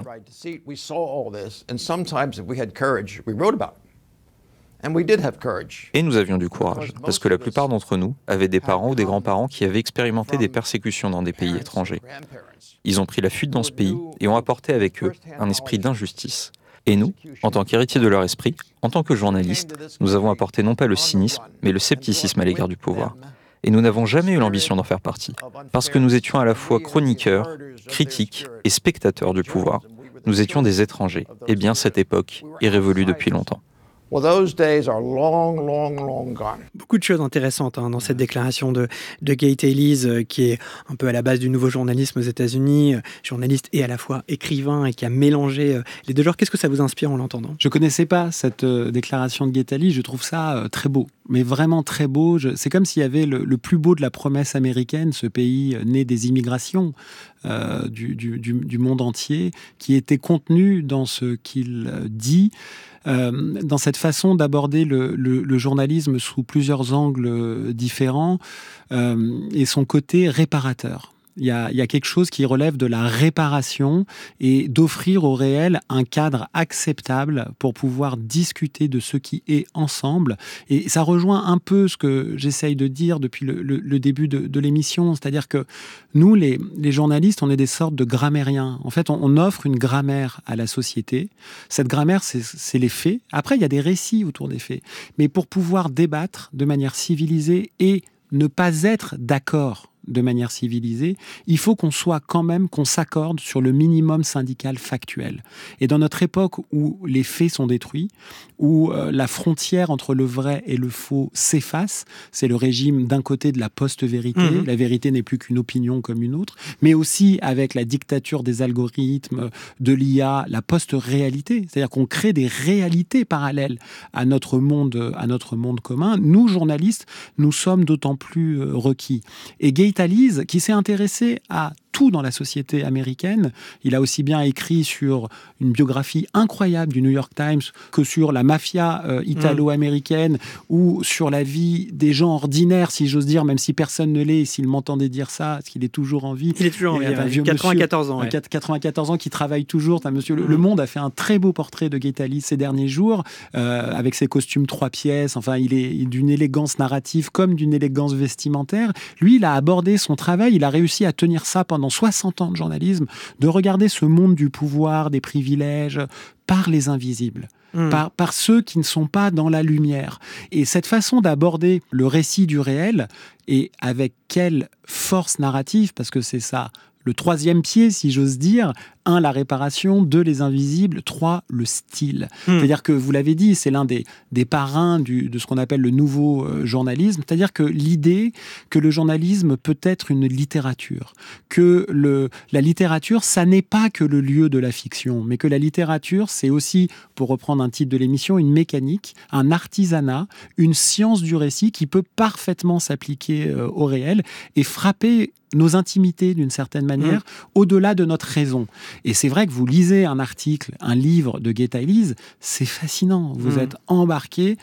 Et nous avions du courage, parce que la plupart d'entre nous avaient des parents ou des grands-parents qui avaient expérimenté des persécutions dans des pays étrangers. Ils ont pris la fuite dans ce pays et ont apporté avec eux un esprit d'injustice. Et nous, en tant qu'héritiers de leur esprit, en tant que journalistes, nous avons apporté non pas le cynisme, mais le scepticisme à l'égard du pouvoir. Et nous n'avons jamais eu l'ambition d'en faire partie, parce que nous étions à la fois chroniqueurs, critiques et spectateurs du pouvoir. Nous étions des étrangers. Eh bien, cette époque est révolue depuis longtemps. Well, those days are long, long, long gone. Beaucoup de choses intéressantes hein, dans cette déclaration de, de Gay Taylor, euh, qui est un peu à la base du nouveau journalisme aux États-Unis, euh, journaliste et à la fois écrivain, et qui a mélangé euh, les deux genres. Qu'est-ce que ça vous inspire en l'entendant ? Je connaissais pas cette euh, déclaration de Gay Taylor, je trouve ça euh, très beau, mais vraiment très beau. Je, c'est comme s'il y avait le, le plus beau de la promesse américaine, ce pays euh, né des immigrations euh, du, du, du, du monde entier, qui était contenu dans ce qu'il euh, dit. Euh, dans cette façon d'aborder le, le, le journalisme sous plusieurs angles différents euh, et son côté réparateur. Il y, a, il y a quelque chose qui relève de la réparation et d'offrir au réel un cadre acceptable pour pouvoir discuter de ce qui est ensemble. Et ça rejoint un peu ce que j'essaye de dire depuis le, le, le début de, de l'émission, c'est-à-dire que nous, les, les journalistes, on est des sortes de grammairiens. En fait, on, on offre une grammaire à la société. Cette grammaire, c'est, c'est les faits. Après, il y a des récits autour des faits. Mais pour pouvoir débattre de manière civilisée et ne pas être d'accord de manière civilisée, il faut qu'on soit quand même, qu'on s'accorde sur le minimum syndical factuel. Et dans notre époque où les faits sont détruits, où euh, la frontière entre le vrai et le faux s'efface, c'est le régime d'un côté de la post-vérité, mmh. La vérité n'est plus qu'une opinion comme une autre, mais aussi avec la dictature des algorithmes, de l'I A, la post-réalité, c'est-à-dire qu'on crée des réalités parallèles à notre monde, à notre monde commun. Nous, journalistes, nous sommes d'autant plus euh, requis. Et Gay Taylor, qui s'est intéressé à tout dans la société américaine. Il a aussi bien écrit sur une biographie incroyable du New York Times que sur la mafia euh, italo-américaine mmh. ou sur la vie des gens ordinaires, si j'ose dire, même si personne ne l'est, s'il m'entendait dire ça, parce qu'il est toujours en vie. Il est toujours en vie, un vieux quatre-vingt-quatorze ans. Ouais. Ouais. quatre-vingt-quatorze ans, qui travaille toujours. Un monsieur, mmh. Le Monde a fait un très beau portrait de Gay Taylor ces derniers jours, euh, avec ses costumes trois pièces. Enfin, il est d'une élégance narrative comme d'une élégance vestimentaire. Lui, il a abordé son travail, il a réussi à tenir ça pendant soixante ans de journalisme, de regarder ce monde du pouvoir, des privilèges, par les invisibles. Mmh. Par, par ceux qui ne sont pas dans la lumière. Et cette façon d'aborder le récit du réel, et avec quelle force narrative, parce que c'est ça, le troisième pied, si j'ose dire, un, la réparation, deux, les invisibles, trois, le style. Mmh. C'est-à-dire que, vous l'avez dit, c'est l'un des, des parrains du, de ce qu'on appelle le nouveau euh, journalisme, c'est-à-dire que l'idée que le journalisme peut être une littérature, que le, la littérature, ça n'est pas que le lieu de la fiction, mais que la littérature, c'est aussi, pour reprendre un titre de l'émission, une mécanique, un artisanat, une science du récit qui peut parfaitement s'appliquer euh, au réel et frapper nos intimités d'une certaine manière, mmh. au-delà de notre raison. Et c'est vrai que vous lisez un article, un livre de Gay Taylor, c'est fascinant. Vous mmh. êtes embarqué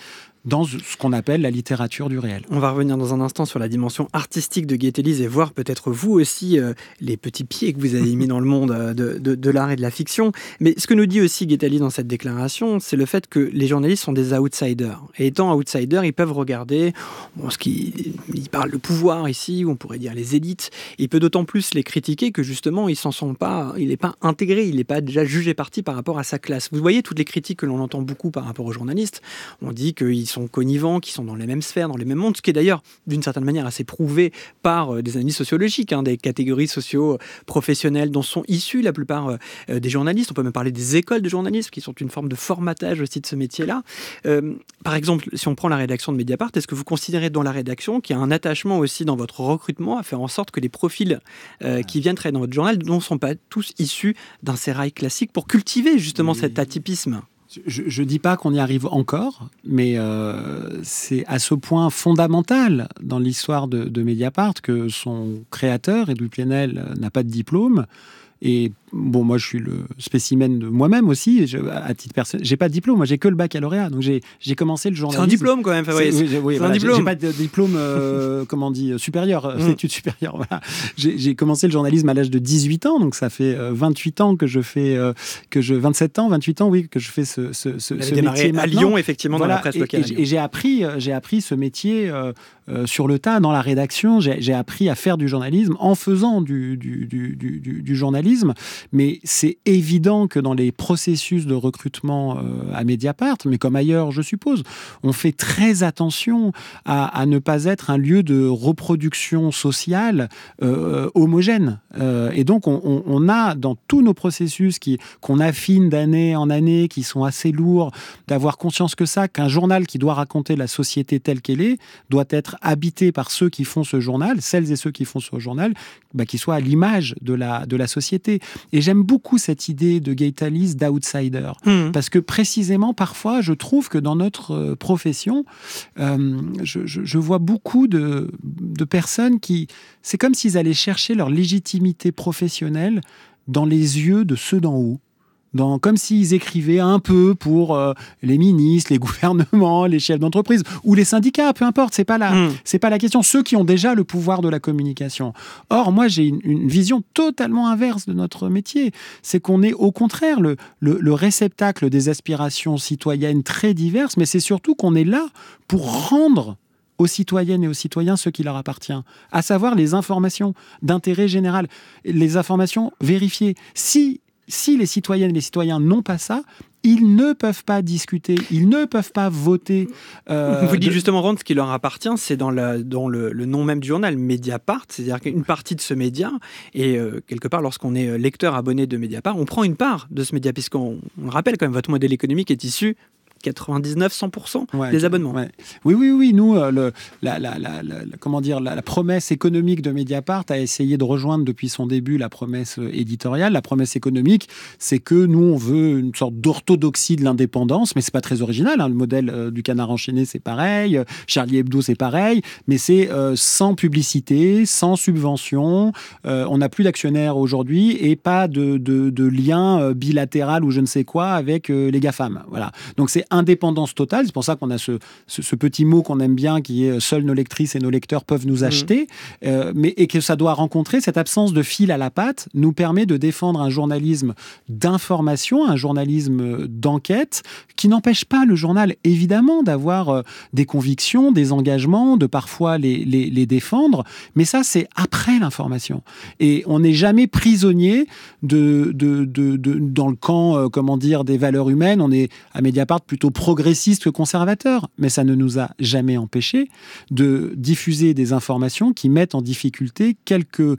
dans ce qu'on appelle la littérature du réel. On va revenir dans un instant sur la dimension artistique de Gaëtelyse et voir peut-être vous aussi euh, les petits pieds que vous avez mis dans le monde de, de, de l'art et de la fiction. Mais ce que nous dit aussi Gaëtelyse dans cette déclaration, c'est le fait que les journalistes sont des outsiders. Et étant outsiders, ils peuvent regarder bon, ce qui, ils parlent de pouvoir ici, ou on pourrait dire les élites. Il peut d'autant plus les critiquer que justement, ils s'en sont pas, il n'est pas intégré, il n'est pas déjà jugé parti par rapport à sa classe. Vous voyez toutes les critiques que l'on entend beaucoup par rapport aux journalistes. On dit qu'ils sont connivants, qui sont dans les mêmes sphères, dans les mêmes mondes, ce qui est d'ailleurs d'une certaine manière assez prouvé par euh, des analyses sociologiques, hein, des catégories socio-professionnelles dont sont issus la plupart euh, des journalistes. On peut même parler des écoles de journalisme qui sont une forme de formatage aussi de ce métier-là. Euh, par exemple, si on prend la rédaction de Mediapart, est-ce que vous considérez dans la rédaction qu'il y a un attachement aussi dans votre recrutement à faire en sorte que les profils euh, qui viennent travailler dans votre journal ne sont pas tous issus d'un sérail classique pour cultiver justement oui. cet atypisme ? Je ne dis pas qu'on y arrive encore, mais euh, c'est à ce point fondamental dans l'histoire de, de Mediapart que son créateur, Edoui Plenel, n'a pas de diplôme. Et bon, moi, je suis le spécimen de moi-même aussi. Je, à titre personnel, j'ai pas de diplôme. Moi, j'ai que le baccalauréat. Donc, j'ai, j'ai commencé le journalisme. C'est un diplôme quand même. C'est, oui, oui, oui, c'est voilà, un diplôme. J'ai, j'ai pas de diplôme, euh, comment on dit, supérieur, mm. études supérieures. Voilà. J'ai, j'ai commencé le journalisme à l'âge de dix-huit ans. Donc, ça fait euh, vingt-huit ans que je fais, euh, que je, vingt-sept ans, vingt-huit ans, oui, que je fais ce, ce, ce, ce métier à maintenant. Lyon, effectivement, voilà, dans la presse et, locale. Et, et j'ai appris, j'ai appris ce métier euh, euh, sur le tas dans la rédaction. J'ai, j'ai appris à faire du journalisme en faisant du, du, du, du, du, du journalisme. Mais c'est évident que dans les processus de recrutement euh, à Mediapart, mais comme ailleurs, je suppose, on fait très attention à, à ne pas être un lieu de reproduction sociale euh, homogène. Euh, et donc, on, on, on a dans tous nos processus qui, qu'on affine d'année en année, qui sont assez lourds, d'avoir conscience que ça, qu'un journal qui doit raconter la société telle qu'elle est, doit être habité par ceux qui font ce journal, celles et ceux qui font ce journal, bah, qui soient à l'image de la, de la société. Et j'aime beaucoup cette idée de Gaëtelyse d'outsider. Mmh. Parce que précisément, parfois, je trouve que dans notre profession, euh, je, je, je vois beaucoup de, de personnes qui... C'est comme s'ils allaient chercher leur légitimité professionnelle dans les yeux de ceux d'en haut. Dans, comme s'ils écrivaient un peu pour euh, les ministres, les gouvernements, les chefs d'entreprise ou les syndicats, peu importe, c'est pas la, mmh. c'est pas la question. Ceux qui ont déjà le pouvoir de la communication. Or, moi, j'ai une, une vision totalement inverse de notre métier. C'est qu'on est au contraire le, le, le réceptacle des aspirations citoyennes très diverses, mais c'est surtout qu'on est là pour rendre aux citoyennes et aux citoyens ce qui leur appartient, à savoir les informations d'intérêt général, les informations vérifiées. Si Si les citoyennes et les citoyens n'ont pas ça, ils ne peuvent pas discuter, ils ne peuvent pas voter. Euh, Vous dites de... justement, Rand, ce qui leur appartient, c'est dans, la, dans le, le nom même du journal, Mediapart, c'est-à-dire qu'une partie de ce média, et euh, quelque part, lorsqu'on est lecteur abonné de Mediapart, on prend une part de ce média, puisqu'on on rappelle quand même, votre modèle économique est issu quatre-vingt-dix-neuf à cent pour cent ouais, des abonnements. Ouais. Oui, oui, oui. Nous, euh, le, la, la, la, la, comment dire, la, la promesse économique de Mediapart a essayé de rejoindre depuis son début la promesse éditoriale. La promesse économique, c'est que nous, on veut une sorte d'orthodoxie de l'indépendance, mais c'est pas très original. Hein. Le modèle euh, du Canard enchaîné, c'est pareil. Charlie Hebdo, c'est pareil. Mais c'est euh, sans publicité, sans subvention. Euh, on n'a plus d'actionnaires aujourd'hui et pas de, de, de lien bilatéral ou je ne sais quoi avec euh, les GAFAM. Voilà. Donc c'est indépendance totale, c'est pour ça qu'on a ce, ce, ce petit mot qu'on aime bien qui est « seules nos lectrices et nos lecteurs peuvent nous acheter mmh. », euh, mais, et que ça doit rencontrer, cette absence de fil à la patte nous permet de défendre un journalisme d'information, un journalisme d'enquête, qui n'empêche pas le journal, évidemment, d'avoir euh, des convictions, des engagements, de parfois les, les, les défendre, mais ça, c'est après l'information. Et on n'est jamais prisonnier de, de, de, de, dans le camp, euh, comment dire, des valeurs humaines. On est, à Mediapart, plutôt progressiste que conservateur, mais ça ne nous a jamais empêché de diffuser des informations qui mettent en difficulté quelques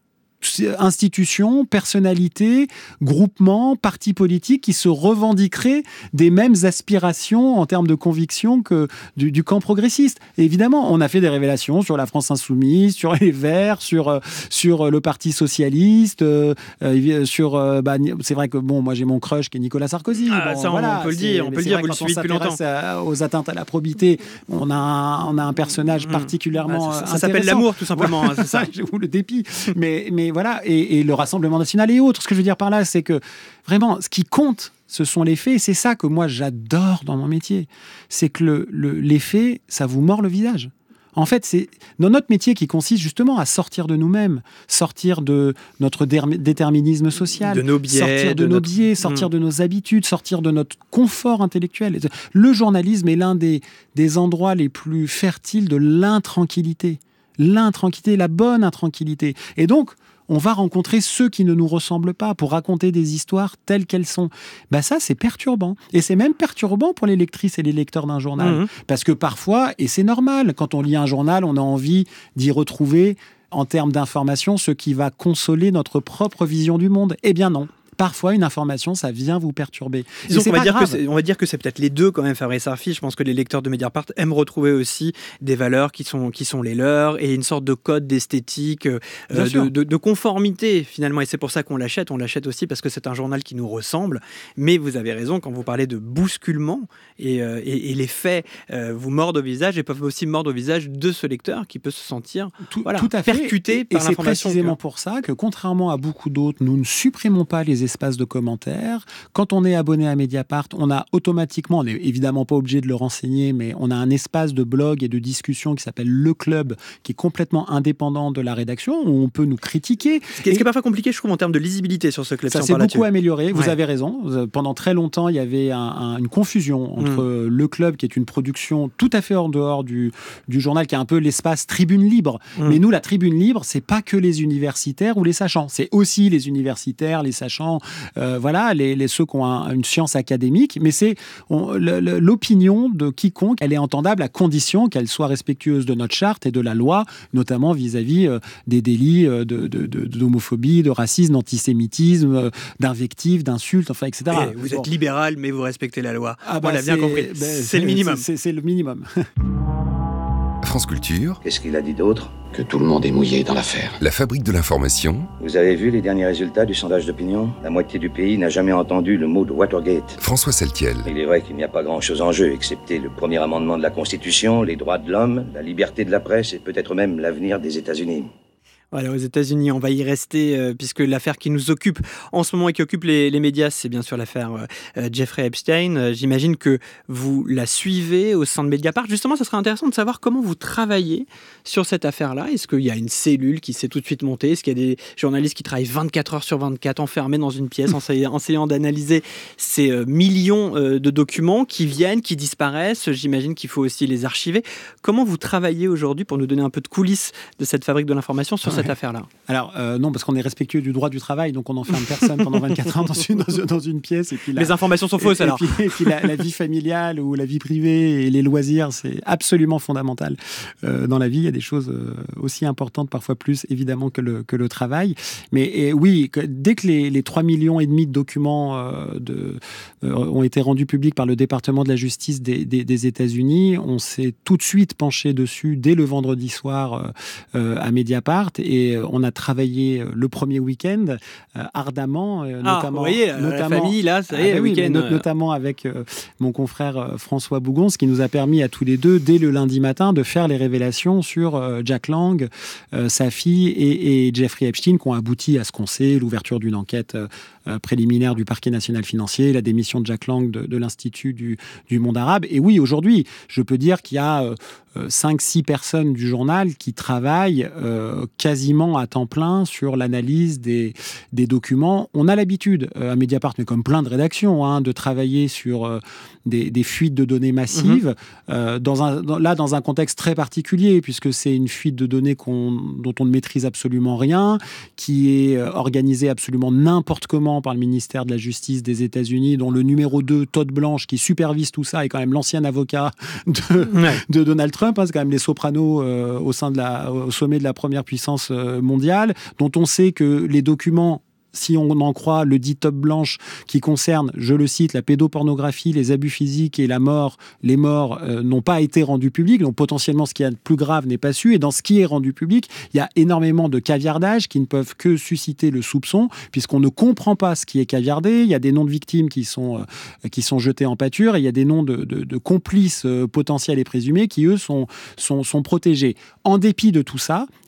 institutions, personnalités, groupements, partis politiques qui se revendiqueraient des mêmes aspirations en termes de conviction que du, du camp progressiste. Et évidemment, on a fait des révélations sur la France insoumise, sur les Verts, sur, sur le Parti socialiste, euh, sur... Euh, bah, c'est vrai que, bon, moi j'ai mon crush qui est Nicolas Sarkozy. Ah, bon, ça, voilà, on peut le dire, on peut le dire, vous le suivez depuis longtemps. À, aux atteintes à la probité, on a un, on a un personnage particulièrement bah, ça, ça intéressant. s'appelle l'amour, tout simplement. Voilà, hein, c'est ça. Ou le dépit. Mais, mais voilà, et, et le Rassemblement national et autres. Ce que je veux dire par là, c'est que vraiment, ce qui compte, ce sont les faits. Et c'est ça que moi, j'adore dans mon métier. C'est que le, le, les faits, ça vous mord le visage. En fait, c'est dans notre métier qui consiste justement à sortir de nous-mêmes, sortir de notre dé- déterminisme social, de nos biais, sortir de, de nos notre... biais, sortir mmh. de nos habitudes, sortir de notre confort intellectuel. Le journalisme est l'un des, des endroits les plus fertiles de l'intranquillité. L'intranquillité, la bonne intranquillité. Et donc, on va rencontrer ceux qui ne nous ressemblent pas pour raconter des histoires telles qu'elles sont. Ben ça, c'est perturbant. Et c'est même perturbant pour les lectrices et les lecteurs d'un journal. Mmh. Parce que parfois, et c'est normal, quand on lit un journal, on a envie d'y retrouver, en termes d'information, ce qui va consoler notre propre vision du monde. Eh bien non. Parfois, une information, ça vient vous perturber. Disons qu'on va dire que c'est, on va dire que c'est peut-être les deux quand même, Fabrice Arfi. Je pense que les lecteurs de Mediapart aiment retrouver aussi des valeurs qui sont, qui sont les leurs et une sorte de code d'esthétique, euh, de, de, de conformité finalement. Et c'est pour ça qu'on l'achète. On l'achète aussi parce que c'est un journal qui nous ressemble. Mais vous avez raison quand vous parlez de bousculement et, euh, et, et les faits euh, vous mordent au visage et peuvent aussi mordre au visage de ce lecteur qui peut se sentir tout, voilà, tout à fait. percuté et, par et l'information. Et c'est précisément que... pour ça que, contrairement à beaucoup d'autres, nous ne supprimons pas les espaces de commentaires. Quand on est abonné à Mediapart, on a automatiquement, on n'est évidemment pas obligé de le renseigner, mais on a un espace de blog et de discussion qui s'appelle Le Club, qui est complètement indépendant de la rédaction, où on peut nous critiquer. Ce qui est, ce qui est parfois compliqué, je trouve, en termes de lisibilité sur ce club. Ça si s'est beaucoup là-dessus. amélioré, vous ouais. avez raison. Pendant très longtemps, il y avait un, un, une confusion entre mmh. Le Club, qui est une production tout à fait en dehors du, du journal, qui est un peu l'espace tribune libre. Mmh. Mais nous, la tribune libre, c'est pas que les universitaires ou les sachants, c'est aussi les universitaires, les sachants, euh, voilà, les, les, ceux qui ont un, une science académique, mais c'est on, le, le, l'opinion de quiconque, elle est entendable à condition qu'elle soit respectueuse de notre charte et de la loi, notamment vis-à-vis euh, des délits euh, de, de, de, d'homophobie, de racisme, d'antisémitisme, euh, d'invective, d'insultes, enfin, et cetera. Et vous bon. êtes libéral, mais vous respectez la loi. Ah bah, on l'a bien compris. Ben, c'est, c'est le minimum. C'est, c'est, c'est le minimum. France Culture. Qu'est-ce qu'il a dit d'autre ? Que tout le monde est mouillé dans l'affaire. La fabrique de l'information. Vous avez vu les derniers résultats du sondage d'opinion ? La moitié du pays n'a jamais entendu le mot de Watergate. François Seltiel. Il est vrai qu'il n'y a pas grand-chose en jeu, excepté le premier amendement de la Constitution, les droits de l'homme, la liberté de la presse et peut-être même l'avenir des États-Unis. Voilà, aux États-Unis, on va y rester euh, puisque l'affaire qui nous occupe en ce moment et qui occupe les, les médias, c'est bien sûr l'affaire euh, Jeffrey Epstein. Euh, j'imagine que vous la suivez au sein de Mediapart. Justement, ça serait intéressant de savoir comment vous travaillez sur cette affaire-là. Est-ce qu'il y a une cellule qui s'est tout de suite montée ? Est-ce qu'il y a des journalistes qui travaillent vingt-quatre heures sur vingt-quatre enfermés dans une pièce en essayant d'analyser ces euh, millions euh, de documents qui viennent, qui disparaissent ? J'imagine qu'il faut aussi les archiver. Comment vous travaillez aujourd'hui pour nous donner un peu de coulisses de cette fabrique de l'information sur cette affaire-là ? Alors, euh, non, parce qu'on est respectueux du droit du travail, donc on n'enferme personne pendant vingt-quatre heures dans une, dans une, dans une pièce. Et puis la, les informations sont fausses, et, alors. Et puis, et puis la, la vie familiale ou la vie privée et les loisirs, c'est absolument fondamental. Euh, dans la vie, il y a des choses aussi importantes, parfois plus, évidemment, que le, que le travail. Mais et, oui, que, dès que les, les trois millions et demi de documents euh, de, euh, ont été rendus publics par le département de la justice des, des, des États-Unis, on s'est tout de suite penché dessus dès le vendredi soir euh, à Mediapart. Et on a travaillé le premier week-end euh, ardemment, euh, ah, notamment, vous voyez, notamment, la famille là, ça y est, ah, bah oui, week-end, no- euh... notamment avec euh, mon confrère euh, François Bougon, ce qui nous a permis à tous les deux, dès le lundi matin, de faire les révélations sur euh, Jack Lang, euh, sa fille et, et Jeffrey Epstein, qui ont abouti à ce qu'on sait, l'ouverture d'une enquête euh, euh, préliminaire du parquet national financier, la démission de Jack Lang de, de l'Institut du, du monde arabe. Et oui, aujourd'hui, je peux dire qu'il y a euh, cinq six personnes du journal qui travaillent euh, quasiment à temps plein sur l'analyse des, des documents. On a l'habitude, euh, à Mediapart, mais comme plein de rédactions, hein, de travailler sur euh, des, des fuites de données massives, mmh. euh, dans un, dans, là dans un contexte très particulier, puisque c'est une fuite de données qu'on, dont on ne maîtrise absolument rien, qui est euh, organisée absolument n'importe comment par le ministère de la Justice des États-Unis, dont le numéro deux, Todd Blanche, qui supervise tout ça, est quand même l'ancien avocat de, ouais. de Donald Trump. Hein, c'est quand même les sopranos euh, au sein de la, au sommet de la première puissance euh, mondiale, dont on sait que les documents, si on en croit le dit Todd Blanche, qui concerne, je le cite, la pédopornographie, les abus physiques et la mort, les morts euh, n'ont pas été rendus publics, donc potentiellement ce qui est le plus grave n'est pas su, et dans ce qui est rendu public, il y a énormément de caviardages qui ne peuvent que susciter le soupçon, puisqu'on ne comprend pas ce qui est caviardé, il y a des noms de victimes qui sont, euh, qui sont jetés en pâture, et il y a des noms de, de, de complices euh, potentiels et présumés qui, eux, sont, sont, sont protégés. En dépit de tout ça,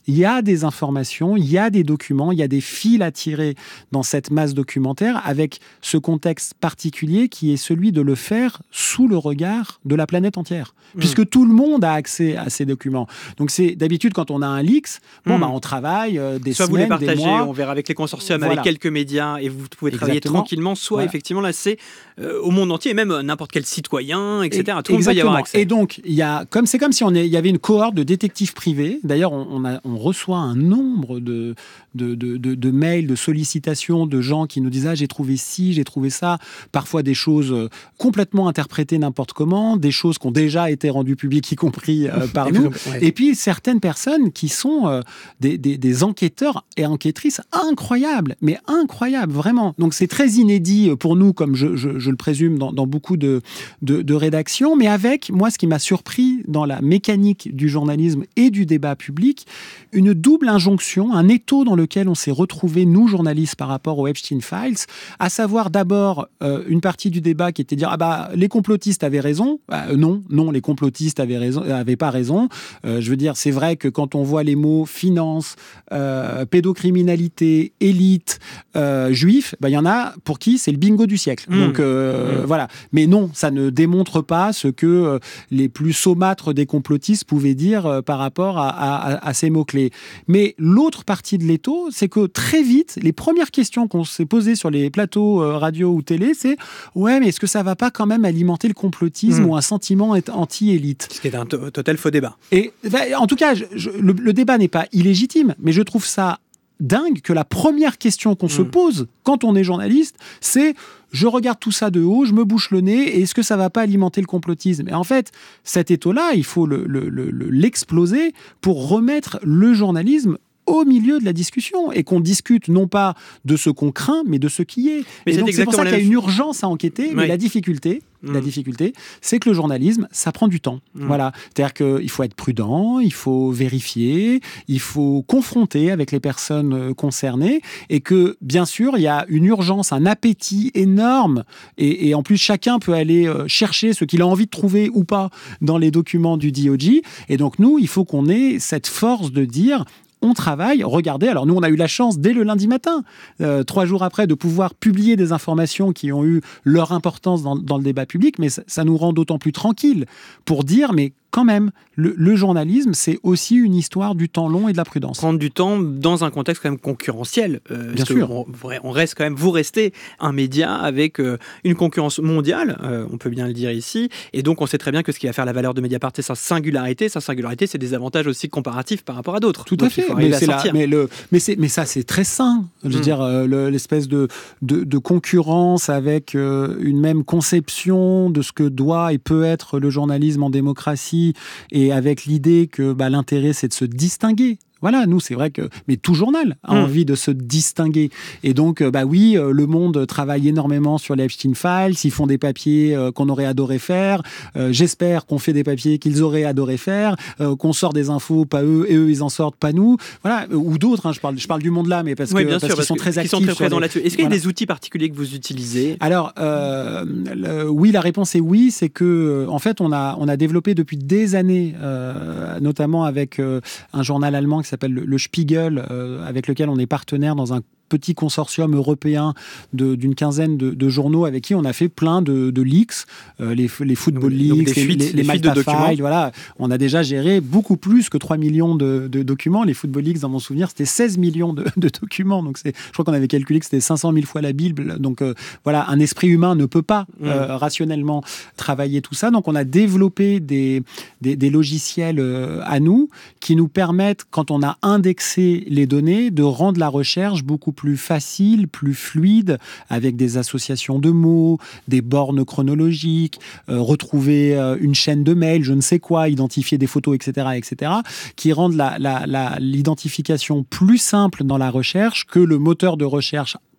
Il y a des informations, il y a des documents, il y a des fils à tirer dans cette masse documentaire avec ce contexte particulier qui est celui de le faire sous le regard de la planète entière. Mmh. Puisque tout le monde a accès à ces documents. Donc c'est d'habitude quand on a un leaks, bon, mmh. bah, on travaille euh, des soit semaines, vous les partagez, des mois. On verra avec les consortiums, voilà. avec quelques médias, et vous pouvez travailler Exactement. tranquillement. Soit voilà. effectivement là c'est euh, au monde entier, et même n'importe quel citoyen, et cetera. Et, tout le monde peut y exactement. avoir accès. Et donc il y a comme c'est comme si on est, il y avait une cohorte de détectives privés. D'ailleurs on, on, a, on reçoit un nombre de de, de, de de mails, de sollicitations de gens qui nous disent ah j'ai trouvé ci, j'ai trouvé ça. Parfois des choses complètement interprétées n'importe comment, des choses qui ont déjà été rendues publiques, y compris euh, par nous. Ouais. Et puis certaines personnes qui sont euh, des, des, des enquêteurs et enquêtrices incroyables, mais incroyables vraiment. Donc c'est très inédit pour nous, comme je, je, je le présume dans, dans beaucoup de, de, de rédactions, mais avec moi ce qui m'a surpris dans la mécanique du journalisme et du débat public, une double injonction, un étau dans lequel on s'est retrouvés, nous journalistes, par rapport aux Epstein Files, à savoir d'abord euh, une partie du débat qui était de dire ah bah les complotistes avaient raison. Bah, non, non, les complotistes avaient raison, avaient pas raison. Euh, je veux dire, c'est vrai que quand on voit les mots finance, euh, pédocriminalité, élite, euh, juif, bah il y en a pour qui c'est le bingo du siècle. Mmh. Donc euh, mmh. voilà. Mais non, ça ne démontre pas ce que euh, les plus saumâtres des complotistes pouvaient dire euh, par rapport à, à, à ces mots-clés. Mais l'autre partie de l'étau, c'est que très vite, les premières questions qu'on s'est posées sur les plateaux euh, radio ou télé, c'est ouais, mais est-ce que ça va pas quand même alimenter le complotisme mmh. ou un sentiment anti-élite? Ce qui est un to- total faux débat. Et bah, en tout cas, je, je, le, le débat n'est pas illégitime, mais je trouve ça dingue que la première question qu'on mmh. se pose quand on est journaliste, c'est je regarde tout ça de haut, je me bouche le nez, et est-ce que ça va pas alimenter le complotisme? Et en fait, cet étau-là, il faut le, le, le, l'exploser pour remettre le journalisme au milieu de la discussion et qu'on discute non pas de ce qu'on craint, mais de ce qui est. Mais et c'est, donc, c'est pour ça qu'il y a une urgence à enquêter, oui. mais la difficulté, mmh. la difficulté, c'est que le journalisme, ça prend du temps. Mmh. Voilà. C'est-à-dire qu'il faut être prudent, il faut vérifier, il faut confronter avec les personnes concernées et que, bien sûr, il y a une urgence, un appétit énorme et, et en plus, chacun peut aller chercher ce qu'il a envie de trouver ou pas dans les documents du D O J. Et donc, nous, il faut qu'on ait cette force de dire on travaille, regardez, alors nous on a eu la chance dès le lundi matin, euh, trois jours après, de pouvoir publier des informations qui ont eu leur importance dans, dans le débat public, mais ça, ça nous rend d'autant plus tranquilles pour dire, mais quand même, le, le journalisme, c'est aussi une histoire du temps long et de la prudence. Prendre du temps dans un contexte quand même concurrentiel. Euh, Bien sûr. On, on reste quand même, vous restez un média avec euh, une concurrence mondiale, euh, on peut bien le dire ici, et donc on sait très bien que ce qui va faire la valeur de Mediapart, c'est sa singularité. Sa singularité, c'est des avantages aussi comparatifs par rapport à d'autres. Tout donc, à fait. Mais, c'est la, mais, le, mais, c'est, mais ça, c'est très sain. Je veux mmh. dire, euh, le, l'espèce de, de, de concurrence avec euh, une même conception de ce que doit et peut être le journalisme en démocratie, et avec l'idée que bah, l'intérêt, c'est de se distinguer. Voilà, nous, c'est vrai que... Mais tout journal a mmh. envie de se distinguer. Et donc, bah oui, Le Monde travaille énormément sur les Epstein Files. Ils font des papiers euh, qu'on aurait adoré faire. Euh, j'espère qu'on fait des papiers qu'ils auraient adoré faire. Euh, qu'on sort des infos, pas eux, et eux, ils en sortent, pas nous. Voilà, ou d'autres. Hein, je, parle, je parle du Monde là, mais parce, oui, que, bien parce sûr, qu'ils parce sont que, très actifs. Sont très présents les... là-dessus. Est-ce qu'il y a voilà. des outils particuliers que vous utilisez? Alors, euh, le, oui, la réponse est oui. C'est que, en fait, on a, on a développé depuis des années, euh, notamment avec euh, un journal allemand qui s'appelle le, le Spiegel, Euh, avec lequel on est partenaire dans un petit consortium européen de, d'une quinzaine de, de journaux avec qui on a fait plein de, de leaks, euh, les, les football leaks, donc des les, fuites, les, les, les Malta Files, voilà. On a déjà géré beaucoup plus que trois millions de, de documents. Les football leaks, dans mon souvenir, c'était seize millions de, de documents. Donc c'est, je crois qu'on avait calculé que c'était cinq cent mille fois la Bible. Donc euh, voilà, un esprit humain ne peut pas mmh. euh, rationnellement travailler tout ça. Donc on a développé des, des, des logiciels euh, à nous qui nous permettent, quand on a indexé les données, de rendre la recherche beaucoup plus facile, plus fluide, avec des associations de mots, des bornes chronologiques, euh, retrouver euh, une chaîne de mails, je ne sais quoi, identifier des photos, et cetera, et cetera, qui rendent la, la, la, l'identification plus simple dans la recherche, que le moteur de recherche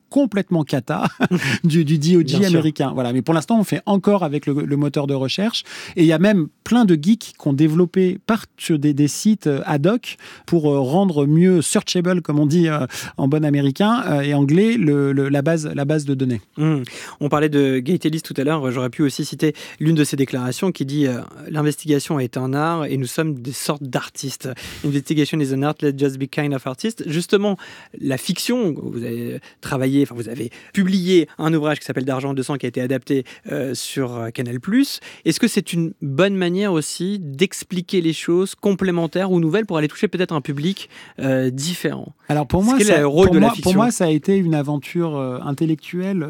complètement cata du, du D O J américain. Voilà. Mais pour l'instant, on fait encore avec le, le moteur de recherche. Et il y a même plein de geeks qui ont développé par sur des, des sites ad hoc pour rendre mieux searchable, comme on dit euh, en bon américain euh, et anglais, le, le, la, base, la base de données. Mmh. On parlait de Gate Ellis tout à l'heure. J'aurais pu aussi citer l'une de ses déclarations qui dit euh, « L'investigation est un art et nous sommes des sortes d'artistes. Investigation is an art, let's just be kind of artists. » Justement, la fiction, vous avez travaillé Enfin, vous avez publié un ouvrage qui s'appelle D'argent de sang qui a été adapté euh, sur Canal plus. Est-ce que c'est une bonne manière aussi d'expliquer les choses complémentaires ou nouvelles pour aller toucher peut-être un public euh, différent? Alors pour moi, ça, le rôle pour, de moi la fiction pour moi, ça a été une aventure euh, intellectuelle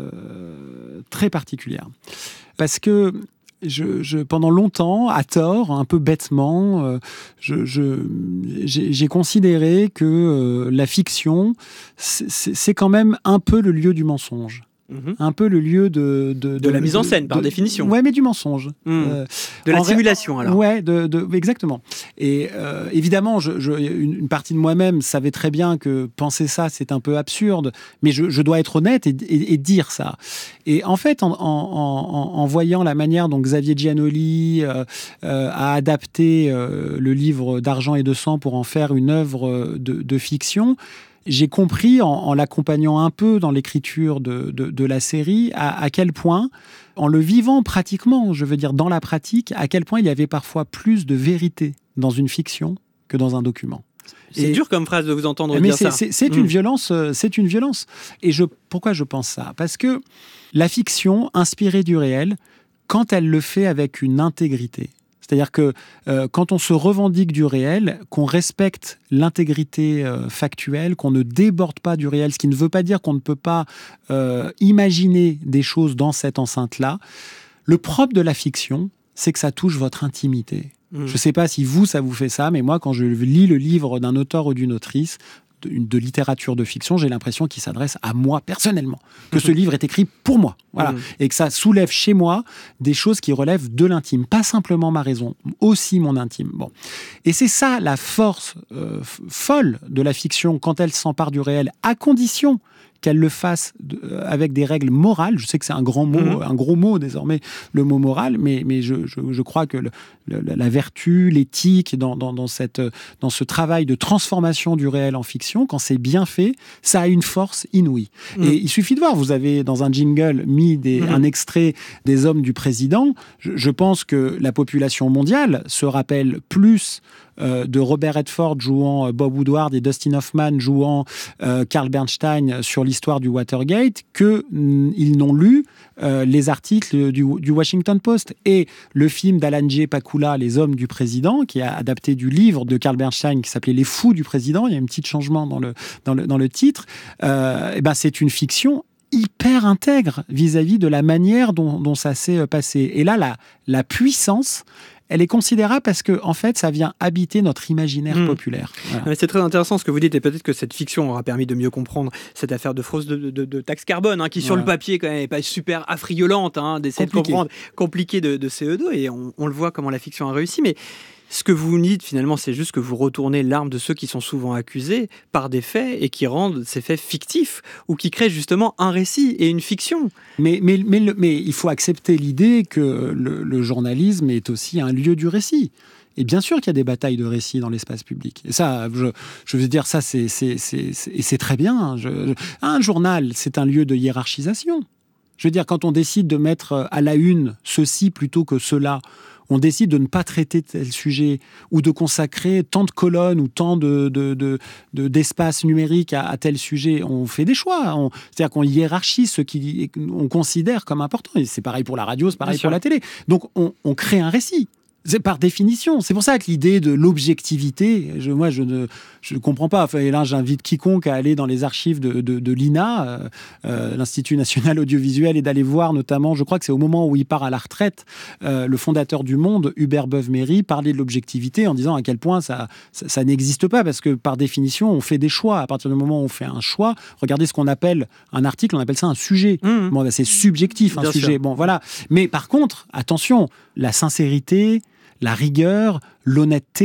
euh, très particulière. Parce que Je, je, pendant longtemps, à tort, un peu bêtement, euh, je, je, j'ai, j'ai considéré que euh, la fiction, c'est, c'est quand même un peu le lieu du mensonge. Mmh. Un peu le lieu de... De, de, de la mise en scène, de, par de, définition. Ouais, mais du mensonge. Mmh. Euh, de la simulation, alors. Ouais, de, de, exactement. Et euh, évidemment, je, je, une, une partie de moi-même savait très bien que penser ça, c'est un peu absurde, mais je, je dois être honnête et, et, et dire ça. Et en fait, en, en, en, en voyant la manière dont Xavier Giannoli euh, euh, a adapté euh, le livre D'argent et de sang pour en faire une œuvre de, de fiction, j'ai compris, en, en l'accompagnant un peu dans l'écriture de, de, de la série, à, à quel point, en le vivant pratiquement, je veux dire dans la pratique, à quel point il y avait parfois plus de vérité dans une fiction que dans un document. C'est et, dur comme phrase de vous entendre mais dire c'est, ça. C'est, c'est, mmh. une violence, c'est une violence. Et je, pourquoi je pense ça ? Parce que la fiction, inspirée du réel, quand elle le fait avec une intégrité, c'est-à-dire que euh, quand on se revendique du réel, qu'on respecte l'intégrité euh, factuelle, qu'on ne déborde pas du réel, ce qui ne veut pas dire qu'on ne peut pas euh, imaginer des choses dans cette enceinte-là, le propre de la fiction, c'est que ça touche votre intimité. Mmh. Je ne sais pas si vous, ça vous fait ça, mais moi, quand je lis le livre d'un auteur ou d'une autrice, de littérature de fiction, j'ai l'impression qu'il s'adresse à moi personnellement, que ce livre est écrit pour moi, voilà, mmh. et que ça soulève chez moi des choses qui relèvent de l'intime, pas simplement ma raison, aussi mon intime. Bon, et c'est ça la force euh, folle de la fiction quand elle s'empare du réel, à condition qu'elle le fasse de, euh, avec des règles morales. Je sais que c'est un grand mot, mmh. un gros mot désormais, le mot moral, mais, mais je, je, je crois que le, le, la vertu, l'éthique, dans, dans, dans, cette, dans ce travail de transformation du réel en fiction, quand c'est bien fait, ça a une force inouïe. Mmh. Et il suffit de voir, vous avez dans un jingle mis des, mmh. un extrait des hommes du président. Je, je pense que la population mondiale se rappelle plus Euh, de Robert Redford jouant euh, Bob Woodward et Dustin Hoffman jouant euh, Carl Bernstein sur l'histoire du Watergate, qu'ils mm, n'ont lu euh, les articles du, du Washington Post. Et le film d'Alan J. Pakula, Les hommes du président, qui a adapté du livre de Carl Bernstein qui s'appelait Les fous du président, il y a un petit changement dans le, dans le, dans le titre, euh, et ben c'est une fiction hyper intègre vis-à-vis de la manière dont, dont ça s'est passé. Et là, la, la puissance, elle est considérable parce que, en fait, ça vient habiter notre imaginaire mmh. populaire. Voilà. C'est très intéressant ce que vous dites, et peut-être que cette fiction aura permis de mieux comprendre cette affaire de fraude de, de, de taxe carbone, hein, qui voilà. sur le papier quand même n'est pas super affriolante, hein, d'essayer compliqué. de comprendre, compliqué de, de C E deux, et on, on le voit comment la fiction a réussi, mais ce que vous dites, finalement, c'est juste que vous retournez l'arme de ceux qui sont souvent accusés par des faits et qui rendent ces faits fictifs ou qui créent justement un récit et une fiction. Mais, mais, mais, le, mais il faut accepter l'idée que le, le journalisme est aussi un lieu du récit. Et bien sûr qu'il y a des batailles de récits dans l'espace public. Et ça, je, je veux dire, ça, c'est, c'est, c'est, c'est, et c'est très bien. Je, je, un journal, c'est un lieu de hiérarchisation. Je veux dire, quand on décide de mettre à la une ceci plutôt que cela, on décide de ne pas traiter tel sujet ou de consacrer tant de colonnes ou tant de, de, de, de, d'espace numérique à, à tel sujet, on fait des choix. On, c'est-à-dire qu'on hiérarchise ce qu'on considère comme important. Et c'est pareil pour la radio, c'est pareil Bien pour sûr. la télé. Donc, on, on crée un récit. C'est par définition. C'est pour ça que l'idée de l'objectivité, je, moi, je ne je comprends pas. Enfin, et là, j'invite quiconque à aller dans les archives de, de, de l'I N A, euh, euh, l'Institut national audiovisuel, et d'aller voir notamment, je crois que c'est au moment où il part à la retraite, euh, le fondateur du Monde, Hubert Beuve-Méry, parler de l'objectivité en disant à quel point ça, ça, ça n'existe pas, parce que par définition, on fait des choix. À partir du moment où on fait un choix, regardez ce qu'on appelle un article, on appelle ça un sujet. Mmh. Bon, ben, c'est subjectif, un Bien sujet. Sûr. Bon, voilà. Mais par contre, attention, la sincérité, la rigueur, l'honnêteté,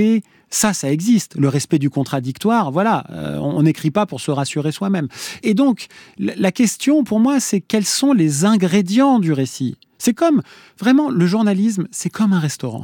Ça, ça existe. Le respect du contradictoire, voilà, euh, on n'écrit pas pour se rassurer soi-même. Et donc, la question pour moi, c'est quels sont les ingrédients du récit ? C'est comme, vraiment, le journalisme, c'est comme un restaurant.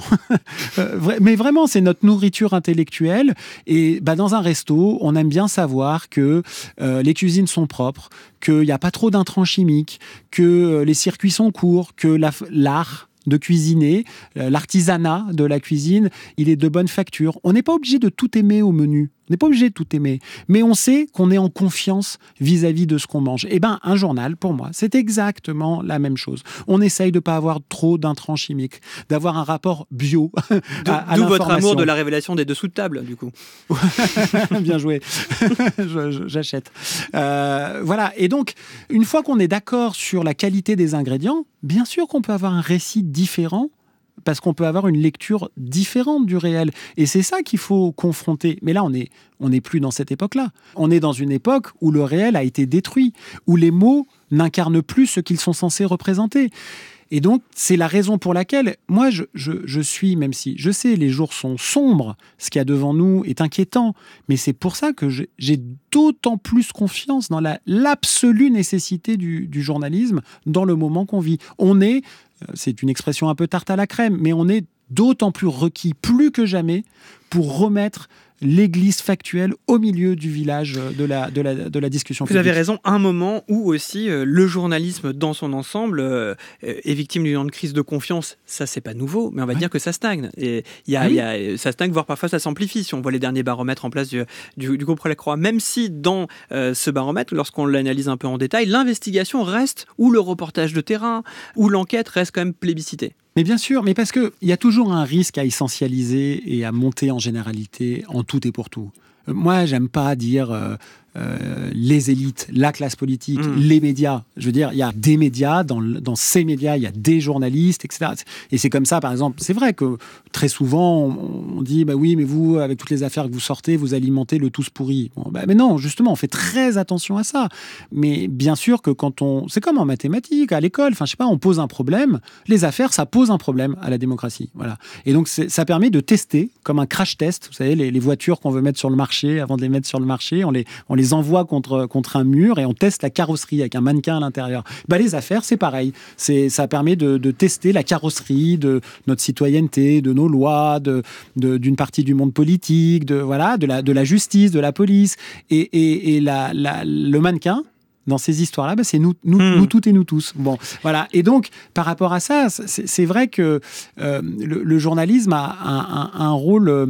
Mais vraiment, c'est notre nourriture intellectuelle. Et bah, dans un resto, on aime bien savoir que euh, les cuisines sont propres, qu'il n'y a pas trop d'intrants chimiques, que euh, les circuits sont courts, que la, l'art de cuisiner, euh, l'artisanat de la cuisine, il est de bonne facture. On n'est pas obligé de tout aimer au menu. On n'est pas obligé de tout aimer. Mais on sait qu'on est en confiance vis-à-vis de ce qu'on mange. Eh bien, un journal, pour moi, c'est exactement la même chose. On essaye de ne pas avoir trop d'intrants chimiques, d'avoir un rapport bio à, à D'où l'information. votre amour de la révélation des dessous de table, du coup. Bien joué. je, je, j'achète. Euh, voilà. Et donc, une fois qu'on est d'accord sur la qualité des ingrédients, bien sûr qu'on peut avoir un récit différent, parce qu'on peut avoir une lecture différente du réel. Et c'est ça qu'il faut confronter. Mais là, on est, on n'est plus dans cette époque-là. On est dans une époque où le réel a été détruit, où les mots n'incarnent plus ce qu'ils sont censés représenter. Et donc, c'est la raison pour laquelle, moi, je, je, je suis, même si je sais, les jours sont sombres, ce qu'il y a devant nous est inquiétant, mais c'est pour ça que je, j'ai d'autant plus confiance dans la, l'absolue nécessité du, du journalisme dans le moment qu'on vit. On est, c'est une expression un peu tarte à la crème, mais on est d'autant plus requis, plus que jamais, pour remettre l'église factuelle au milieu du village de la, de la, de la discussion publique. Vous avez raison, un moment où aussi euh, le journalisme dans son ensemble euh, est victime d'une grande crise de confiance. Ça, c'est pas nouveau, mais on va ouais. dire que ça stagne. Et y a, oui. y a, ça stagne, voire parfois ça s'amplifie. Si on voit les derniers baromètres en place du, du, du groupe La Croix, même si dans euh, ce baromètre, lorsqu'on l'analyse un peu en détail, l'investigation reste, ou le reportage de terrain, ou l'enquête reste quand même plébiscitée. Mais bien sûr, mais parce qu'il y a toujours un risque à essentialiser et à monter en généralité en tout et pour tout. Moi, j'aime pas dire euh, euh, les élites, la classe politique, mmh. les médias. Je veux dire, il y a des médias, dans, dans ces médias, il y a des journalistes, et cetera. Et c'est comme ça, par exemple, c'est vrai que très souvent, on, on dit, bah oui, mais vous, avec toutes les affaires que vous sortez, vous alimentez le tous pourri. Bon, bah, mais non, justement, on fait très attention à ça. Mais bien sûr que quand on... C'est comme en mathématiques, à l'école, enfin, je sais pas, on pose un problème. Les affaires, ça pose un problème à la démocratie. Voilà. Et donc, c'est, ça permet de tester, comme un crash test, vous savez, les, les voitures qu'on veut mettre sur le marché, avant de les mettre sur le marché, on les, on les envoie contre, contre un mur et on teste la carrosserie avec un mannequin à l'intérieur. Bah, les affaires, c'est pareil. C'est, ça permet de, de tester la carrosserie de notre citoyenneté, de nos lois, de, de, d'une partie du monde politique, de, voilà, de, la, de la justice, de la police. Et, et, et la, la, le mannequin, dans ces histoires-là, bah c'est nous, nous, mmh. nous toutes et nous tous. Bon, voilà. Et donc, par rapport à ça, c'est, c'est vrai que euh, le, le journalisme a un, un, un rôle... Euh,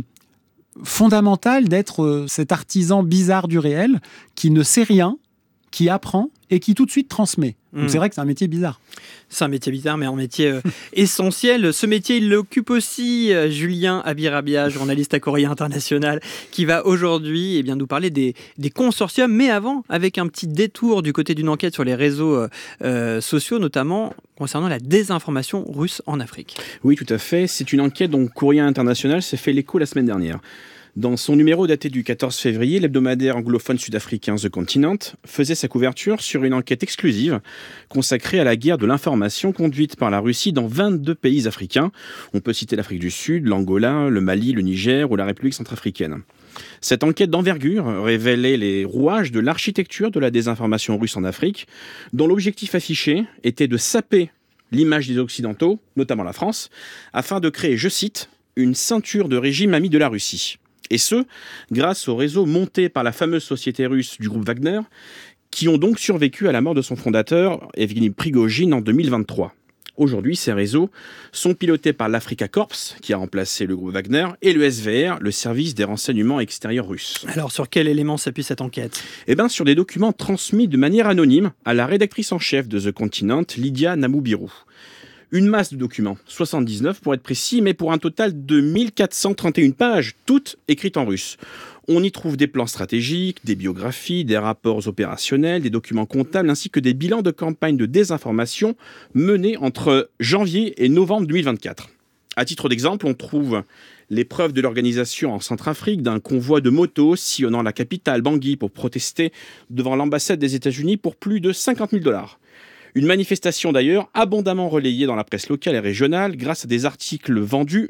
fondamental d'être euh, cet artisan bizarre du réel qui ne sait rien, qui apprend et qui tout de suite transmet. Donc mmh. c'est vrai que c'est un métier bizarre. C'est un métier bizarre, mais un métier euh, essentiel. Ce métier, il l'occupe aussi euh, Julien Abirabia, journaliste à Courrier International, qui va aujourd'hui eh bien, nous parler des, des consortiums, mais avant, avec un petit détour du côté d'une enquête sur les réseaux euh, euh, sociaux, notamment concernant la désinformation russe en Afrique. Oui, tout à fait. C'est une enquête dont Courrier International s'est fait l'écho la semaine dernière. Dans son numéro daté du quatorze février, l'hebdomadaire anglophone sud-africain The Continent faisait sa couverture sur une enquête exclusive consacrée à la guerre de l'information conduite par la Russie dans vingt-deux pays africains. On peut citer l'Afrique du Sud, l'Angola, le Mali, le Niger ou la République centrafricaine. Cette enquête d'envergure révélait les rouages de l'architecture de la désinformation russe en Afrique, dont l'objectif affiché était de saper l'image des Occidentaux, notamment la France, afin de créer, je cite, « une ceinture de régime ami de la Russie ». Et ce, grâce au réseau monté par la fameuse société russe du groupe Wagner, qui ont donc survécu à la mort de son fondateur, Evgeny Prigojine, en deux mille vingt-trois. Aujourd'hui, ces réseaux sont pilotés par l'Africa Corps, qui a remplacé le groupe Wagner, et le S V R, le service des renseignements extérieurs russes. Alors, sur quel élément s'appuie cette enquête ? Eh bien, sur des documents transmis de manière anonyme à la rédactrice en chef de The Continent, Lydia Namoubirou. Une masse de documents, soixante-dix-neuf pour être précis, mais pour un total de mille quatre cent trente et une pages, toutes écrites en russe. On y trouve des plans stratégiques, des biographies, des rapports opérationnels, des documents comptables, ainsi que des bilans de campagne de désinformation menés entre janvier et novembre deux mille vingt-quatre. À titre d'exemple, on trouve les preuves de l'organisation en Centrafrique d'un convoi de motos sillonnant la capitale, Bangui, pour protester devant l'ambassade des États-Unis pour plus de cinquante mille dollars. Une manifestation d'ailleurs abondamment relayée dans la presse locale et régionale grâce à des articles vendus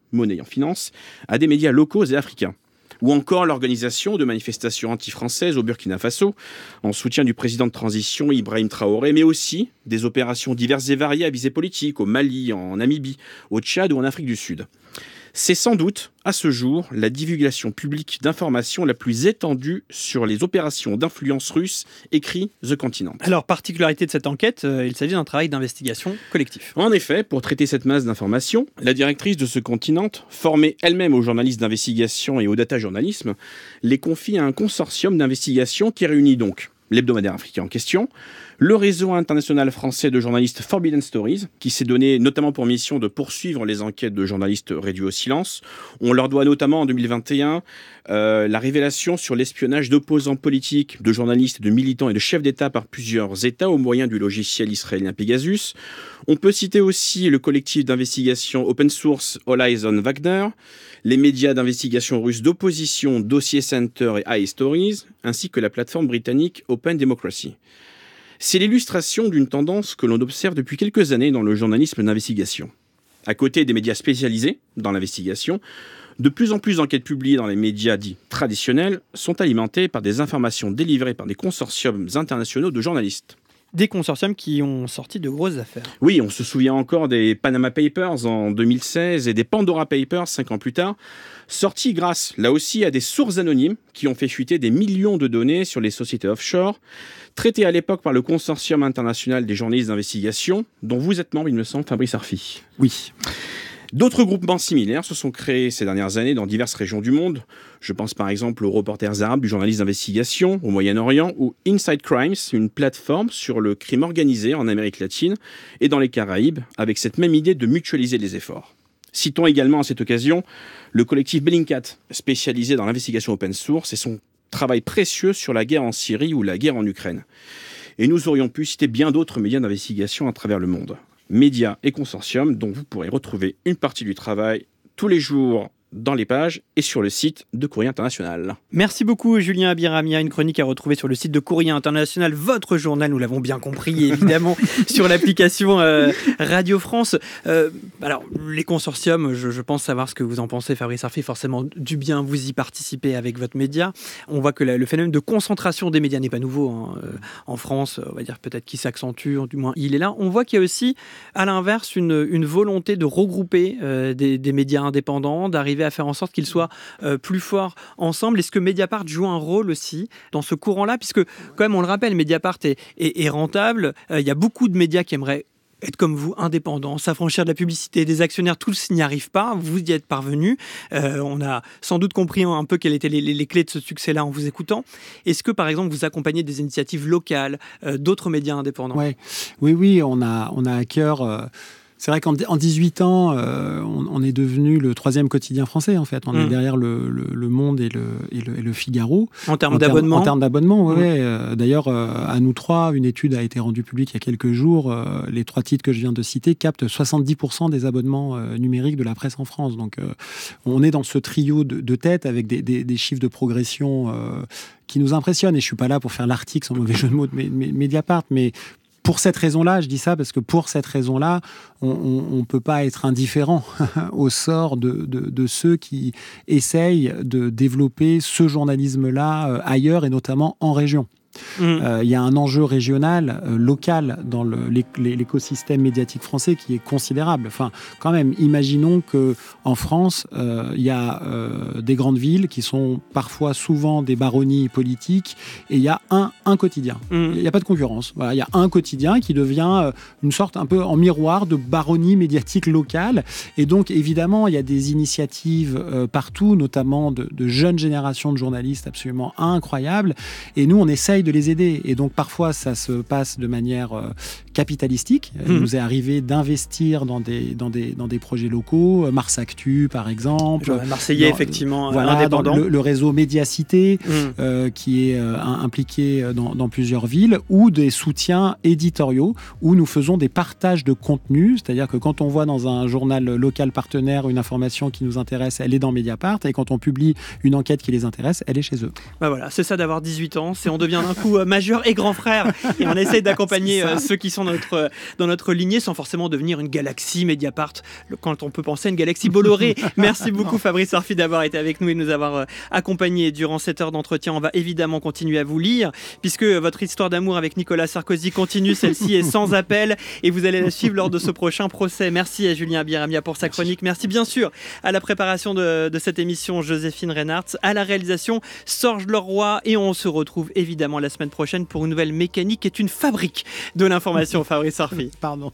Monnaie en finance, à des médias locaux et africains. Ou encore l'organisation de manifestations anti-françaises au Burkina Faso, en soutien du président de transition Ibrahim Traoré, mais aussi des opérations diverses et variées à visée politique au Mali, en Namibie, au Tchad ou en Afrique du Sud. C'est sans doute, à ce jour, la divulgation publique d'informations la plus étendue sur les opérations d'influence russe, écrit The Continent. Alors, particularité de cette enquête, euh, il s'agit d'un travail d'investigation collectif. En effet, pour traiter cette masse d'informations, la directrice de The Continent, formée elle-même aux journalistes d'investigation et au data journalisme, les confie à un consortium d'investigation qui réunit donc l'hebdomadaire africain en question, le réseau international français de journalistes Forbidden Stories, qui s'est donné notamment pour mission de poursuivre les enquêtes de journalistes réduits au silence. On leur doit notamment en deux mille vingt et un euh, la révélation sur l'espionnage d'opposants politiques, de journalistes, de militants et de chefs d'État par plusieurs États au moyen du logiciel israélien Pegasus. On peut citer aussi le collectif d'investigation open source Horizon Wagner, les médias d'investigation russes d'opposition Dossier Center et iStories, ainsi que la plateforme britannique Open Democracy. C'est l'illustration d'une tendance que l'on observe depuis quelques années dans le journalisme d'investigation. À côté des médias spécialisés dans l'investigation, de plus en plus d'enquêtes publiées dans les médias dits traditionnels sont alimentées par des informations délivrées par des consortiums internationaux de journalistes. Des consortiums qui ont sorti de grosses affaires. Oui, on se souvient encore des Panama Papers en deux mille seize et des Pandora Papers cinq ans plus tard, sortis grâce, là aussi, à des sources anonymes qui ont fait fuiter des millions de données sur les sociétés offshore, traitées à l'époque par le Consortium international des journalistes d'investigation, dont vous êtes membre, il me semble, Fabrice Arfi. Oui. D'autres groupements similaires se sont créés ces dernières années dans diverses régions du monde. Je pense par exemple aux Reporters arabes du journaliste d'investigation au Moyen-Orient ou Inside Crimes, une plateforme sur le crime organisé en Amérique latine et dans les Caraïbes, avec cette même idée de mutualiser les efforts. Citons également à cette occasion le collectif Bellingcat, spécialisé dans l'investigation open source et son travail précieux sur la guerre en Syrie ou la guerre en Ukraine. Et nous aurions pu citer bien d'autres médias d'investigation à travers le monde. Médias et consortiums dont vous pourrez retrouver une partie du travail tous les jours dans les pages et sur le site de Courrier International. Merci beaucoup Julien Abiramia, une chronique à retrouver sur le site de Courrier International, votre journal, nous l'avons bien compris, évidemment, sur l'application euh, Radio France. Euh, alors, les consortiums, je, je pense savoir ce que vous en pensez, Fabrice Arfi, forcément du bien, vous y participez avec votre média. On voit que la, le phénomène de concentration des médias n'est pas nouveau hein, euh, en France, on va dire peut-être qu'il s'accentue, du moins il est là. On voit qu'il y a aussi, à l'inverse, une, une volonté de regrouper euh, des, des médias indépendants, d'arriver à faire en sorte qu'ils soient euh, plus forts ensemble. Est-ce que Mediapart joue un rôle aussi dans ce courant-là ? Puisque, quand même, on le rappelle, Mediapart est, est, est rentable. Il euh, y a beaucoup de médias qui aimeraient être comme vous, indépendants, s'affranchir de la publicité, des actionnaires, tous n'y arrivent pas. Vous y êtes parvenus. Euh, on a sans doute compris un peu quelles étaient les, les, les clés de ce succès-là en vous écoutant. Est-ce que, par exemple, vous accompagnez des initiatives locales, euh, d'autres médias indépendants ? Ouais. Oui, oui, on a, on a à cœur... Euh... C'est vrai qu'en dix-huit ans, euh, on, on est devenu le troisième quotidien français, en fait. On mmh. est derrière le, le, le Monde et le, et le, et le Figaro. En termes d'abonnement ? En termes d'abonnement, oui. Mmh. Euh, d'ailleurs, euh, à nous trois, une étude a été rendue publique il y a quelques jours. Euh, les trois titres que je viens de citer captent soixante-dix pour cent des abonnements euh, numériques de la presse en France. Donc, euh, on est dans ce trio de, de tête avec des, des, des chiffres de progression euh, qui nous impressionnent. Et je ne suis pas là pour faire l'article, sans mauvais jeu de mots, de Mediapart, mais... Pour cette raison-là, je dis ça parce que pour cette raison-là, on ne peut pas être indifférent au sort de, de, de ceux qui essayent de développer ce journalisme-là ailleurs et notamment en région. Il mmh. euh, y a un enjeu régional, euh, local dans le, l'écosystème médiatique français qui est considérable. Enfin, quand même, imaginons qu'en France, il euh, y a euh, des grandes villes qui sont parfois souvent des baronnies politiques et il y a un, un quotidien. Il mmh. n'y a pas de concurrence. Voilà, il y a un quotidien qui devient euh, une sorte un peu en miroir de baronnie médiatique locale. Et donc, évidemment, il y a des initiatives euh, partout, notamment de, de jeunes générations de journalistes absolument incroyables. Et nous, on essaye de les aider. Et donc, parfois, ça se passe de manière euh, capitalistique. Mmh. Il nous est arrivé d'investir dans des, dans des, dans des projets locaux. Mars Actu, par exemple. Genre Marseillais, dans, effectivement, voilà, indépendant. Le, le réseau Médiacité, mmh. euh, qui est euh, impliqué dans, dans plusieurs villes, ou des soutiens éditoriaux, où nous faisons des partages de contenu. C'est-à-dire que quand on voit dans un journal local partenaire une information qui nous intéresse, elle est dans Mediapart. Et quand on publie une enquête qui les intéresse, elle est chez eux. Bah voilà, c'est ça d'avoir dix-huit ans. C'est on devient d'un coup euh, majeur et grand frère. Et on essaye d'accompagner euh, ceux qui sont dans notre, euh, dans notre lignée sans forcément devenir une galaxie Mediapart le, quand on peut penser à une galaxie Bolloré. Merci beaucoup Fabrice Arfi d'avoir été avec nous et nous avoir euh, accompagnés durant cette heure d'entretien. On va évidemment continuer à vous lire puisque votre histoire d'amour avec Nicolas Sarkozy continue. Celle-ci est sans appel et vous allez la suivre lors de ce prochain procès. Merci à Julien Biramia pour sa chronique. Merci bien sûr à la préparation de, de cette émission Joséphine Reinhardt, à la réalisation Sorge Leroy et on se retrouve évidemment la semaine prochaine pour une nouvelle mécanique qui est une fabrique de l'information. Fabrice Arfi. Pardon.